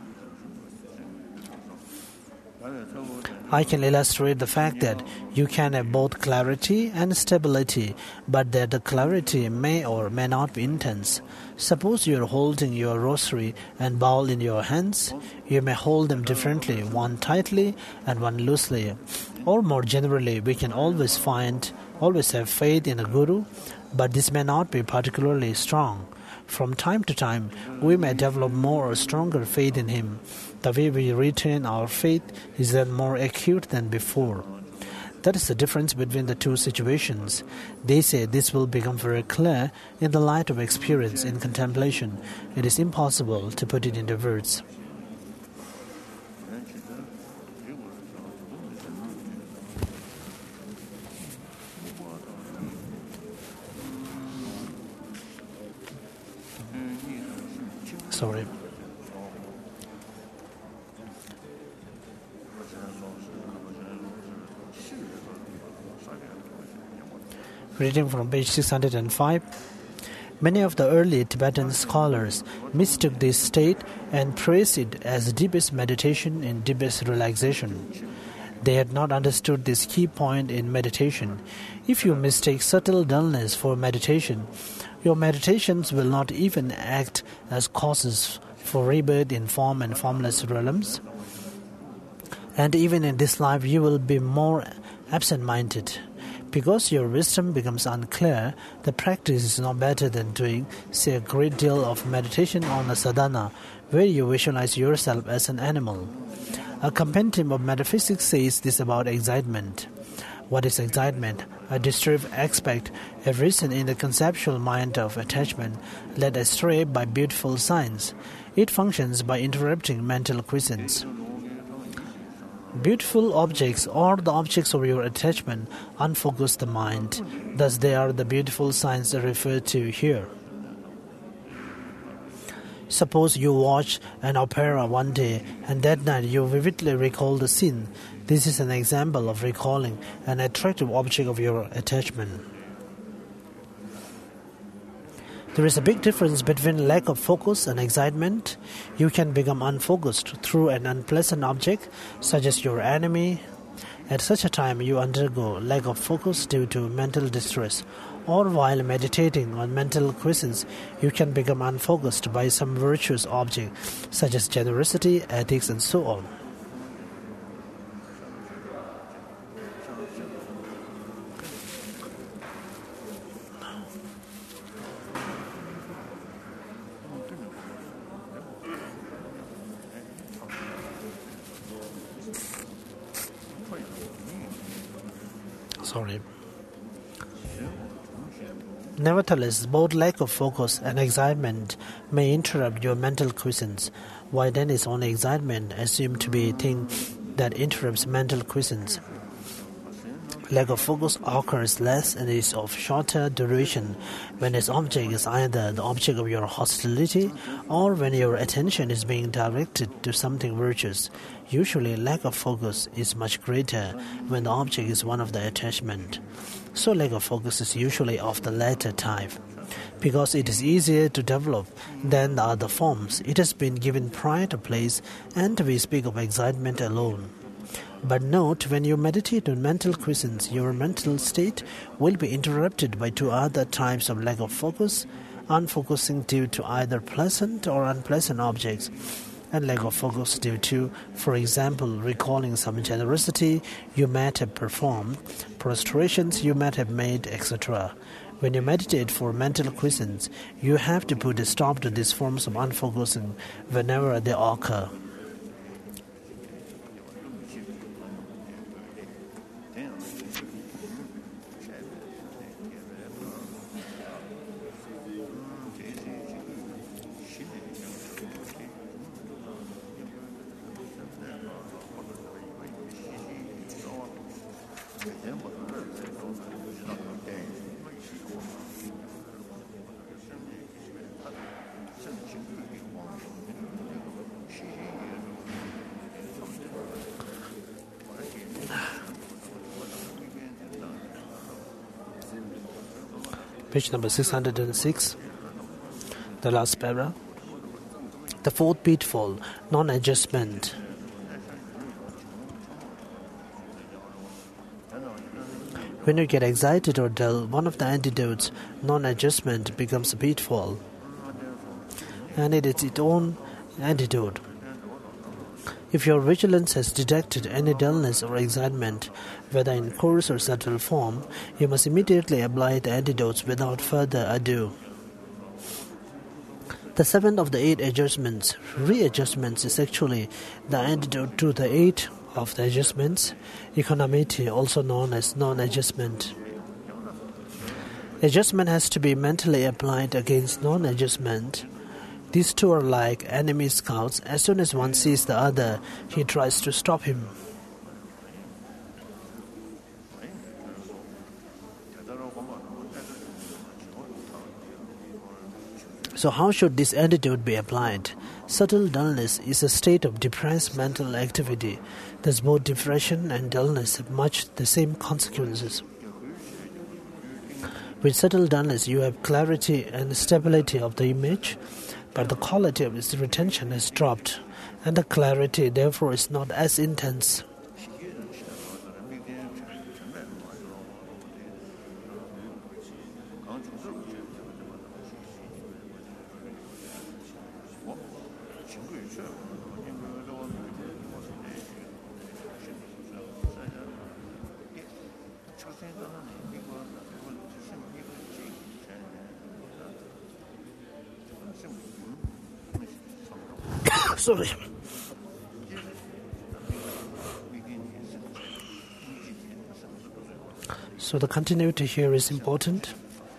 I can illustrate the fact that you can have both clarity and stability, but that the clarity may or may not be intense. Suppose you are holding your rosary and bowl in your hands. You may hold them differently, one tightly and one loosely. Or more generally, we can always find, always have faith in a guru, but this may not be particularly strong. From time to time, we may develop more or stronger faith in him. The way we retain our faith is then more acute than before. That is the difference between the two situations. They say this will become very clear in the light of experience in contemplation. It is impossible to put it into words. Sorry. Reading from page six hundred five. Many of the early Tibetan scholars mistook this state and praised it as deepest meditation and deepest relaxation. They had not understood this key point in meditation. If you mistake subtle dullness for meditation, your meditations will not even act as causes for rebirth in form and formless realms. And even in this life, you will be more absent-minded. Because your wisdom becomes unclear, the practice is no better than doing, say, a great deal of meditation on a sadhana, where you visualize yourself as an animal. A compendium of metaphysics says this about excitement. What is excitement? A disturbed aspect, a reason in the conceptual mind of attachment, led astray by beautiful signs. It functions by interrupting mental quiescence. Beautiful objects or the objects of your attachment unfocus the mind. Thus they are the beautiful signs referred to here. Suppose you watch an opera one day and that night you vividly recall the scene. This is an example of recalling an attractive object of your attachment. There is a big difference between lack of focus and excitement. You can become unfocused through an unpleasant object, such as your enemy. At such a time, you undergo lack of focus due to mental distress. Or while meditating on mental quiescence, you can become unfocused by some virtuous object, such as generosity, ethics, and so on. Sorry. Nevertheless, both lack of focus and excitement may interrupt your mental quiescence. Why then is only excitement assumed to be a thing that interrupts mental quiescence? Lack of focus occurs less and is of shorter duration when its object is either the object of your hostility or when your attention is being directed to something virtuous. Usually, lack of focus is much greater when the object is one of the attachment. So lack of focus is usually of the latter type. Because it is easier to develop than the other forms, it has been given prior place, and we speak of excitement alone. But note, when you meditate on mental quiescence, your mental state will be interrupted by two other types of lack of focus, unfocusing due to either pleasant or unpleasant objects, and lack of focus due to, for example, recalling some generosity you might have performed, prostrations you might have made, et cetera. When you meditate for mental quiescence, you have to put a stop to these forms of unfocusing whenever they occur. Page number six hundred six, the last para. The fourth pitfall, non-adjustment. When you get excited or dull, one of the antidotes, non-adjustment, becomes a pitfall. And it is its own antidote. If your vigilance has detected any dullness or excitement, whether in coarse or subtle form, you must immediately apply the antidotes without further ado. The seventh of the eight adjustments, readjustments, is actually the antidote to the eight of the adjustments, equanimity, also known as non-adjustment. Adjustment has to be mentally applied against non-adjustment. These two are like enemy scouts. As soon as one sees the other, he tries to stop him. So how should this attitude be applied? Subtle dullness is a state of depressed mental activity. Thus both depression and dullness have much the same consequences. With subtle dullness you have clarity and stability of the image, but the quality of its retention has dropped, and the clarity therefore is not as intense. Sorry. So the continuity here is important.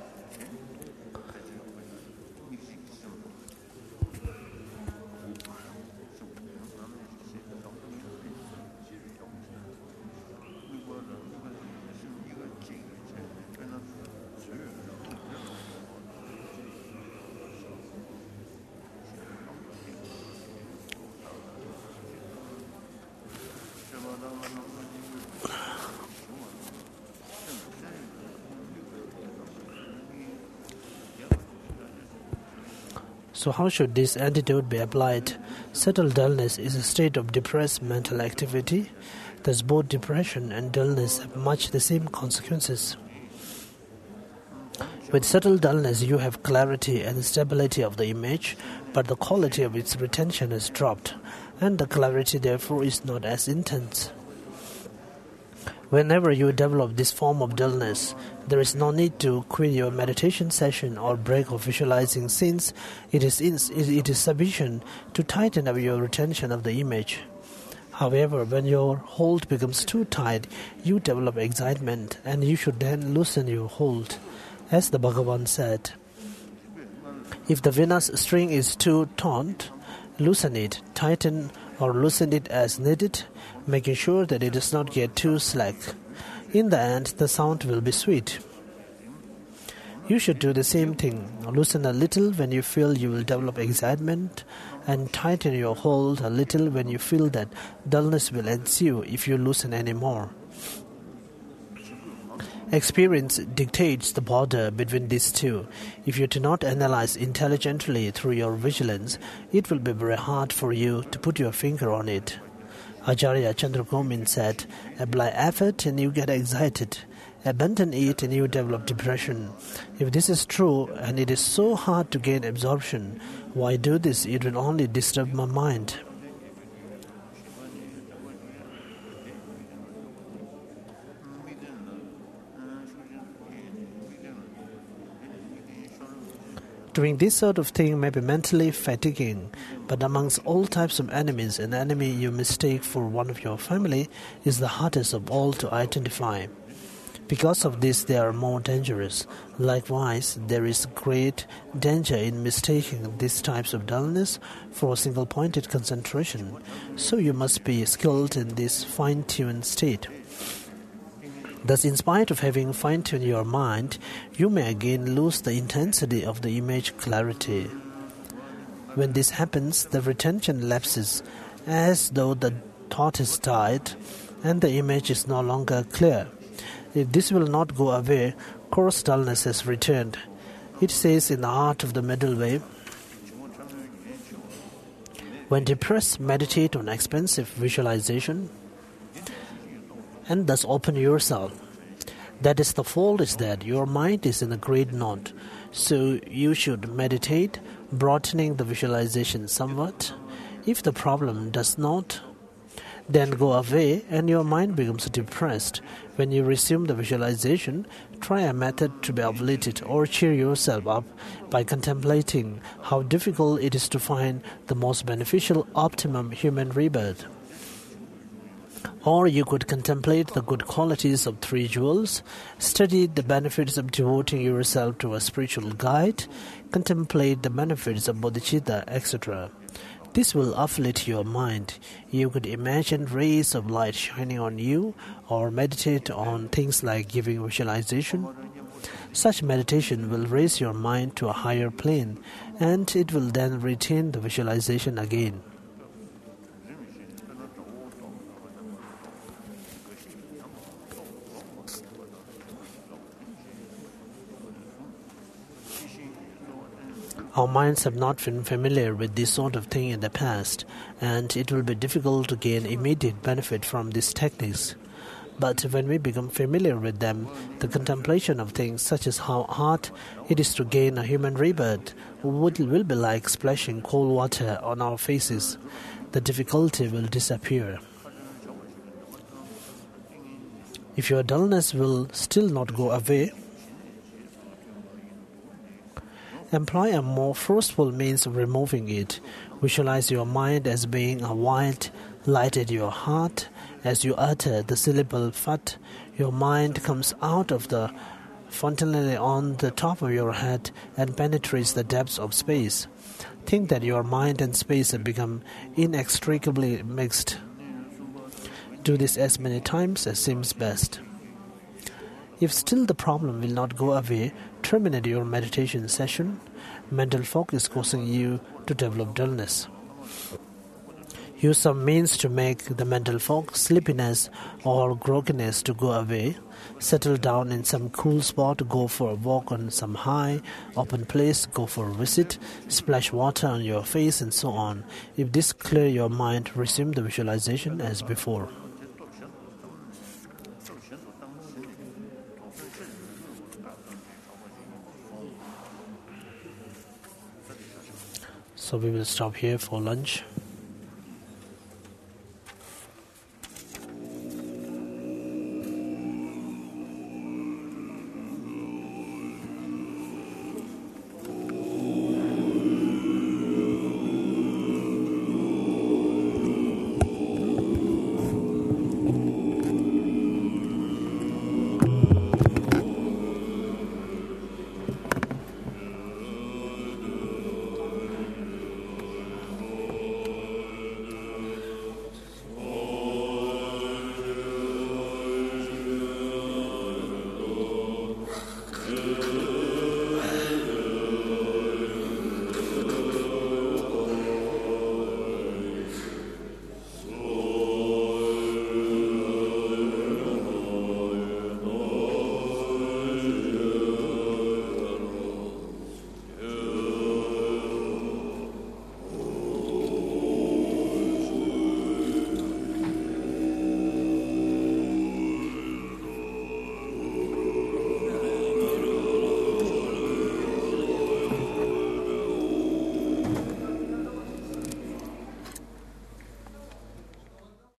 So how should this attitude be applied? Subtle dullness is a state of depressed mental activity. Thus both depression and dullness have much the same consequences. With subtle dullness you have clarity and stability of the image, but the quality of its retention has dropped, and the clarity therefore is not as intense. Whenever you develop this form of dullness, there is no need to quit your meditation session or break of visualizing, since it is, in, it is sufficient to tighten up your retention of the image. However, when your hold becomes too tight, you develop excitement, and you should then loosen your hold. As the Bhagavan said, if the Vena's string is too taut, loosen it, tighten or loosen it as needed, making sure that it does not get too slack. In the end, the sound will be sweet. You should do the same thing. Loosen a little when you feel you will develop excitement, and tighten your hold a little when you feel that dullness will ensue if you loosen any more. Experience dictates the border between these two. If you do not analyze intelligently through your vigilance, it will be very hard for you to put your finger on it. Acharya Chandragomin said, apply effort and you get excited. Abandon it and you develop depression. If this is true and it is so hard to gain absorption, why do this? It will only disturb my mind. Doing this sort of thing may be mentally fatiguing, but amongst all types of enemies, an enemy you mistake for one of your family is the hardest of all to identify. Because of this, they are more dangerous. Likewise, there is great danger in mistaking these types of dullness for single-pointed concentration, so you must be skilled in this fine-tuned state. Thus, in spite of having fine-tuned your mind, you may again lose the intensity of the image clarity. When this happens, the retention lapses, as though the thought is tied, and the image is no longer clear. If this will not go away, coarse dullness has returned. It says in the Art of the Middle Way, when depressed, meditate on expensive visualization, and thus open yourself. That is, the fault is that your mind is in a great knot, so you should meditate, broadening the visualization somewhat. If the problem does not then go away and your mind becomes depressed, when you resume the visualization, try a method to be uplifted or cheer yourself up by contemplating how difficult it is to find the most beneficial optimum human rebirth. Or you could contemplate the good qualities of three jewels, study the benefits of devoting yourself to a spiritual guide, contemplate the benefits of bodhicitta, et cetera. This will uplift your mind. You could imagine rays of light shining on you, or meditate on things like giving visualization. Such meditation will raise your mind to a higher plane, and it will then retain the visualization again. Our minds have not been familiar with this sort of thing in the past, and it will be difficult to gain immediate benefit from these techniques. But when we become familiar with them, the contemplation of things such as how hard it is to gain a human rebirth will be like splashing cold water on our faces. The difficulty will disappear. If your dullness will still not go away, employ a more forceful means of removing it. Visualize your mind as being a white light at your heart. As you utter the syllable Fat, your mind comes out of the fontanelle on the top of your head and penetrates the depths of space. Think that your mind and space have become inextricably mixed. Do this as many times as seems best. If still the problem will not go away, terminate your meditation session. Mental fog is causing you to develop dullness. Use some means to make the mental fog, sleepiness, or grogginess to go away. Settle down in some cool spot, go for a walk on some high, open place, go for a visit, splash water on your face, and so on. If this clear your mind, resume the visualization as before. So we will stop here for lunch.